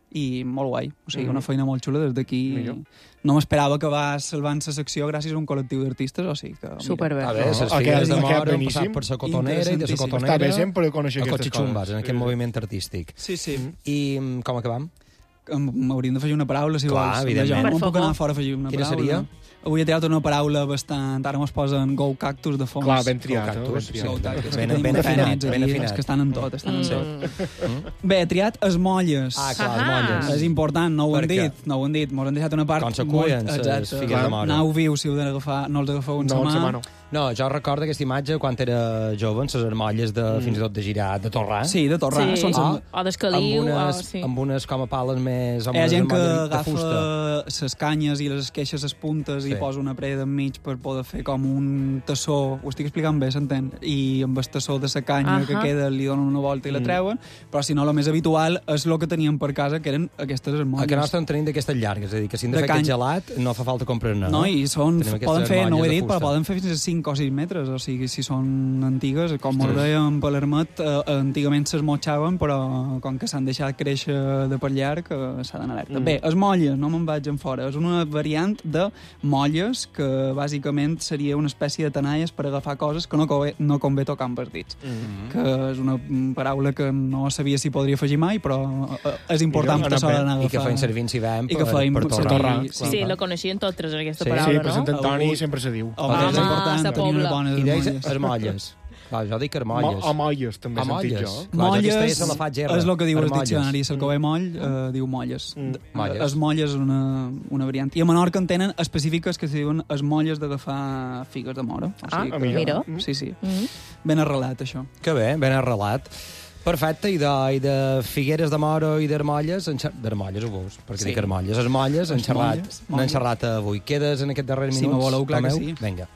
Speaker 12: i molt guai. O sigui,
Speaker 5: Mhm.
Speaker 12: una feina molt xula des d'aquí.
Speaker 5: Millor.
Speaker 12: No m'esperava acabar salvant la secció gràcies a un col·lectiu d'artistes, o sigui que... mira.
Speaker 4: Superbé.
Speaker 1: A veure,
Speaker 5: No,
Speaker 1: les
Speaker 5: aquest-
Speaker 1: figues de
Speaker 5: aquest
Speaker 1: moro han
Speaker 5: beníssim.
Speaker 1: passat per la cotonera i de la
Speaker 12: Interessantíssim.
Speaker 1: cotonera
Speaker 5: Està bé sempre conèixer
Speaker 1: a
Speaker 5: aquestes
Speaker 1: Cotxitxumbas,
Speaker 5: coses.
Speaker 1: en aquest
Speaker 5: Sí.
Speaker 1: moviment artístic.
Speaker 12: Sí, sí.
Speaker 1: I mm, com acabam?
Speaker 12: Em- M'hauríem d'afegir una paraula, si
Speaker 1: Clar,
Speaker 12: vols.
Speaker 1: evidentment.
Speaker 12: Jo
Speaker 4: Per
Speaker 12: no puc
Speaker 4: favor.
Speaker 12: anar fora a afegir una
Speaker 1: Quina
Speaker 12: paraula.
Speaker 1: seria?
Speaker 12: Avui he triat una paraula bastant... Ara mos posen Go Cactus de fons.
Speaker 5: Clar, ben triat,
Speaker 1: Go
Speaker 5: eh?
Speaker 1: Cactus,
Speaker 5: Ben triat.
Speaker 12: Go Cactus.
Speaker 1: Ben-
Speaker 12: que tenim
Speaker 1: ben
Speaker 12: una feina
Speaker 1: afinat,
Speaker 12: aquí,
Speaker 1: ben
Speaker 12: és
Speaker 1: afinat.
Speaker 12: que estan en tot, estan en
Speaker 4: Mm.
Speaker 12: tot. Bé, he triat esmolles.
Speaker 1: Ah, clar, les
Speaker 4: Ahà.
Speaker 1: molles.
Speaker 12: És important, no ho
Speaker 1: Per
Speaker 12: hem
Speaker 1: què?
Speaker 12: dit, no ho hem dit. Mos han deixat una part
Speaker 1: Com se
Speaker 12: molt...
Speaker 1: cullen les
Speaker 12: Exacte.
Speaker 1: figues de moro.
Speaker 12: Anau viu si heu d'agafar, no els agafeu en
Speaker 5: No,
Speaker 12: sa
Speaker 5: en sa mà
Speaker 12: mà.
Speaker 5: no.
Speaker 1: No, jo recordo aquesta imatge quan era jove, amb les armolles de, mm. fins i tot de girar, de torrar.
Speaker 12: Sí, de torrar.
Speaker 4: Sí.
Speaker 12: Són
Speaker 4: Ah.
Speaker 12: sa-
Speaker 4: O d'escaliu,
Speaker 1: amb unes,
Speaker 4: o- sí.
Speaker 1: amb unes com a pales més... Amb
Speaker 12: Hi ha
Speaker 1: unes
Speaker 12: gent que
Speaker 1: armolles de fusta.
Speaker 12: agafa les canyes i les esqueixes les puntes
Speaker 1: Sí.
Speaker 12: i posa una preda enmig per poder fer com un tassó, ho estic explicant bé, s'entén? I amb el tassó de la canya
Speaker 4: Ahà.
Speaker 12: que queda li donen una volta i la
Speaker 1: Mm.
Speaker 12: treuen, però si no, el més habitual és el que teníem per casa, que eren aquestes
Speaker 1: A
Speaker 12: armolles.
Speaker 1: que nostre en tenim d'aquestes llargues, és a dir, que si hem de,
Speaker 12: De
Speaker 1: fer aquest
Speaker 12: cany.
Speaker 1: gelat no fa falta comprar-ne.
Speaker 12: No, i són,
Speaker 1: Tenim aquestes
Speaker 12: poden fer, no ho he
Speaker 1: armolles de
Speaker 12: dit, però
Speaker 1: fusta.
Speaker 12: poden fer fins a cinc o sis metres, o sigui, si són antigues, com ho dèiem per l'Hermet, eh, antigament s'esmotxaven, però com que s'han deixat créixer de per llarg, eh, s'ha d'anar alerta.
Speaker 5: Mm.
Speaker 12: Bé, es molles, no me'n vaig en fora, és una variant de molles que bàsicament seria una espècie de tenalles per agafar coses que no convé, no convé tocar amb els dits,
Speaker 5: Mm.
Speaker 12: que és una mm, paraula que no sabia si podria afegir mai, però eh, és important
Speaker 5: Millor,
Speaker 12: que s'ha
Speaker 5: anar
Speaker 12: d'anar a
Speaker 1: I
Speaker 12: agafar.
Speaker 1: que feim servir en Sivem
Speaker 12: I que
Speaker 1: per,
Speaker 12: feim
Speaker 1: per
Speaker 12: servir-
Speaker 1: torrar.
Speaker 12: sí.
Speaker 4: Sí, la coneixien totes, aquesta
Speaker 1: Sí,
Speaker 4: paraula,
Speaker 5: Sí,
Speaker 4: no?
Speaker 5: per Sant Antoni
Speaker 12: Algú-
Speaker 5: sempre se diu.
Speaker 12: Home,
Speaker 4: Home,
Speaker 12: és important
Speaker 4: sa
Speaker 12: tenir unes
Speaker 4: pobla.
Speaker 12: bones
Speaker 1: I deies
Speaker 12: armolles.
Speaker 1: armolles. Clar, jo dic armolles.
Speaker 5: O molles, també he sentit
Speaker 1: Armolles.
Speaker 5: jo.
Speaker 1: Clar, jo aquesta
Speaker 12: Molles
Speaker 1: se la faig erra.
Speaker 12: és el que diu el
Speaker 1: Armolles.
Speaker 12: diccionari, el que ve moll eh, diu molles.
Speaker 5: Mm.
Speaker 1: Molles.
Speaker 12: Es molles és una, una variant. I a Menorca en tenen específiques que se diuen es molles d'agafar figues de mora. O
Speaker 4: Ah,
Speaker 12: sigui que-
Speaker 4: mira.
Speaker 12: Sí, sí.
Speaker 4: Mm.
Speaker 12: Ben arrelat, això.
Speaker 1: Que bé, ben arrelat. Perfecte, i de, i de figueres de moro i d'armolles, en xer- d'armolles ho veus, perquè
Speaker 12: Sí.
Speaker 1: dic armolles, armolles, en xerrat,
Speaker 12: Armolles,
Speaker 1: n'han
Speaker 12: molles.
Speaker 1: xerrat avui. Quedes en aquest darrer
Speaker 12: Si
Speaker 1: minuts?
Speaker 12: me voleu, clar que
Speaker 1: Tomeu?
Speaker 12: sí.
Speaker 1: Vinga.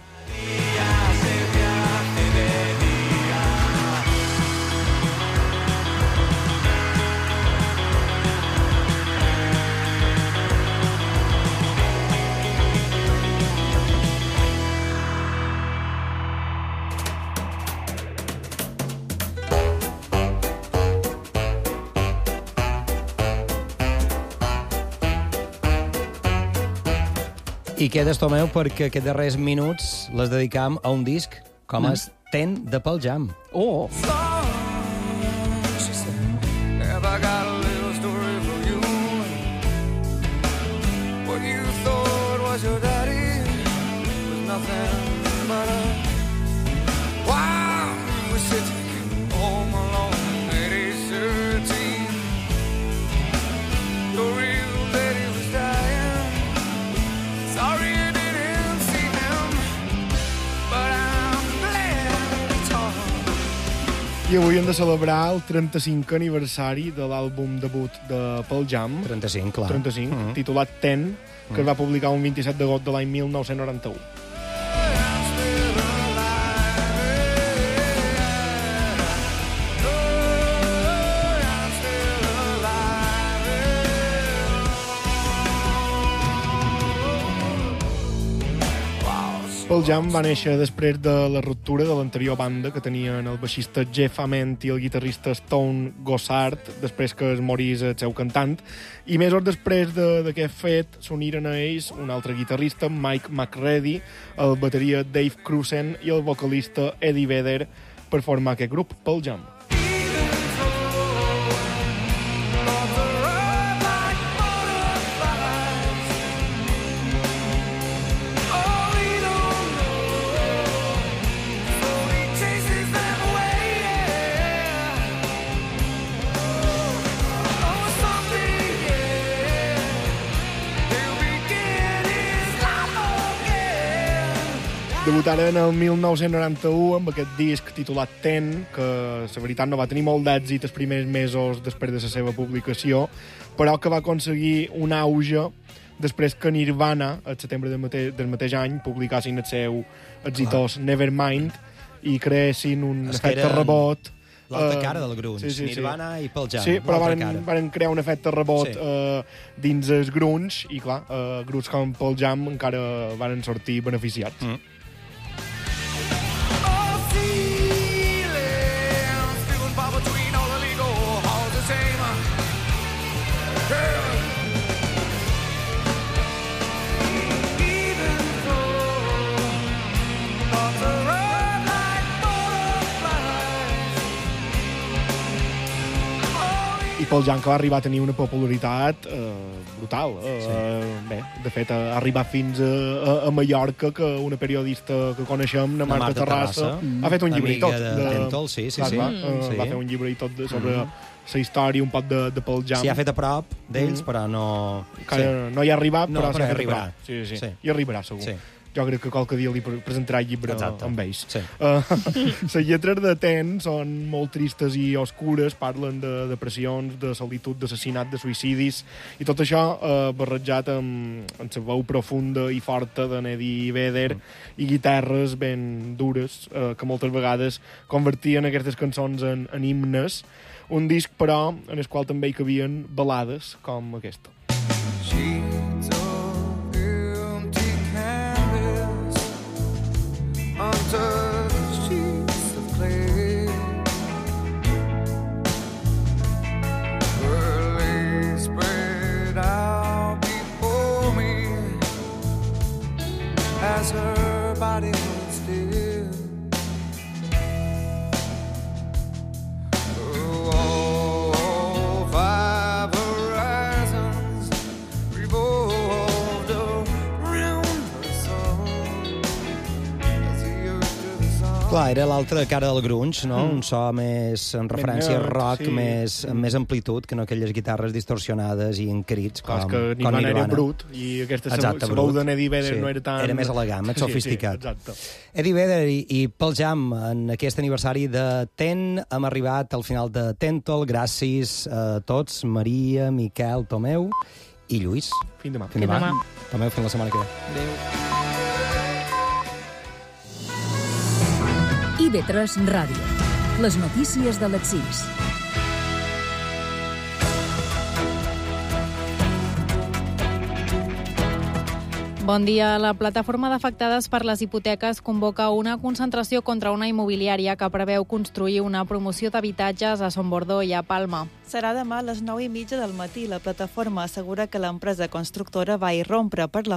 Speaker 1: I quedes, Tomeu, perquè aquests darrers minuts les dedicam a un disc com
Speaker 12: Mm.
Speaker 1: és Ten de Pearl Jam.
Speaker 12: Oh!
Speaker 15: Have I got a little story for you? What you thought was your daddy was nothing but a while you were sitting home alone at age thirteen. Your real daddy was dying. Sorry you didn't see him, but I'm glad it's all.
Speaker 5: I avui hem de celebrar el trenta-cinquè aniversari de l'àlbum debut de Pearl Jam.
Speaker 1: trenta-cinc, clar.
Speaker 5: trenta-cinc,
Speaker 1: Mhm.
Speaker 5: titulat Ten, que es va publicar un vint-i-set d'agost de l'any mil nou-cents noranta-u. Pearl Jam va néixer després de la ruptura de l'anterior banda que tenien el baixista Jeff Ament i el guitarrista Stone Gossard, després que es morís el seu cantant, i mesos després de- d'aquest fet s'uniren a ells un altre guitarrista, Mike McReady, el bateria Dave Cruzen i el vocalista Eddie Vedder per formar aquest grup, Pearl Jam. Debutaren el mil nou-cents noranta-u amb aquest disc titulat Ten, que la veritat no va tenir molt d'èxit els primers mesos després de la seva publicació, però que va aconseguir un auge després que Nirvana, al setembre del mateix, del mateix any, publicassin el seu exitós Nevermind i creessin un
Speaker 1: És que
Speaker 5: efecte
Speaker 1: eren
Speaker 5: rebot.
Speaker 1: l'altra
Speaker 5: eh,
Speaker 1: cara del grunge, Nirvana i Pearl Jam,
Speaker 5: Sí, però
Speaker 1: l'altra
Speaker 5: van,
Speaker 1: cara.
Speaker 5: van crear un efecte rebot
Speaker 1: Sí.
Speaker 5: eh, dins el grunge i, clar, eh, grups com Pearl Jam encara van sortir beneficiats.
Speaker 1: Mm.
Speaker 5: Pearl Jam, que va arribar a tenir una popularitat eh, brutal. Eh, sí. Bé, de fet, ha arribat fins a, a Mallorca, que una periodista que coneixem, la Marta, Marta Terrassa,
Speaker 1: Terrassa,
Speaker 5: ha fet un llibre i tot.
Speaker 1: De, de Tentol, sí, sí, sí.
Speaker 5: Va,
Speaker 1: Mm.
Speaker 5: eh, va fer un llibre i tot de, sobre mm. la història, un poc de, de Pearl Jam.
Speaker 1: S'hi ha fet a prop d'ells, mm. però no...
Speaker 5: Sí. No hi ha arribat,
Speaker 1: no,
Speaker 5: però,
Speaker 1: però
Speaker 5: s'ha
Speaker 1: hi arribarà.
Speaker 5: Sí, sí, sí.
Speaker 1: Sí.
Speaker 5: Hi arribarà, segur. Sí. Jo crec que qualque dia li presentarà el llibre
Speaker 1: Exacte.
Speaker 5: amb ells.
Speaker 1: Sí.
Speaker 5: Uh, les lletres de Ten són molt tristes i oscures, parlen de depressions, de solitud, d'assassinat, de suïcidis, i tot això uh, barrejat amb, amb la veu profunda i forta de Eddie Vedder mm. i guitarres ben dures, uh, que moltes vegades convertien aquestes cançons en, en himnes. Un disc, però, en el qual també hi cabien balades com aquesta.
Speaker 15: Sheets of empty canvas untouched sheets of clay, her legs spread out before me as her body was still. Oh, five horizons revolved around her soul as the earth to the sun.
Speaker 1: Clar, era l'altra cara del grunge, no? Mm. Un so més en referència
Speaker 5: nerd,
Speaker 1: al rock,
Speaker 5: sí.
Speaker 1: més, amb més amplitud, que no aquelles guitarres distorsionades i en crits com,
Speaker 5: Clar, que
Speaker 1: com
Speaker 5: Nirvana
Speaker 1: Nirvana.
Speaker 5: era brut, i aquesta
Speaker 1: Exacte,
Speaker 5: la veu
Speaker 1: brut.
Speaker 5: d'en Eddie Vedder
Speaker 1: Sí.
Speaker 5: no era tan...
Speaker 1: Era més elegant, més sofisticat.
Speaker 5: Sí, sí, exacte.
Speaker 1: Eddie Vedder i, i Pearl Jam, en aquest aniversari de Ten, hem arribat al final de Tentol. Gràcies a tots, Maria, Miquel, Tomeu i Lluís.
Speaker 5: Fins demà.
Speaker 1: Fins demà. Tomeu, fins la setmana que ve.
Speaker 5: Adéu.
Speaker 16: I ve tres Ràdio. Les notícies de les sis.
Speaker 17: Bon dia. La plataforma d'afectades per les hipoteques convoca una concentració contra una immobiliària que preveu construir una promoció d'habitatges a Son Bordó i a Palma.
Speaker 18: Serà demà a les nou i mitja del matí. La plataforma assegura que l'empresa constructora va irrompre per la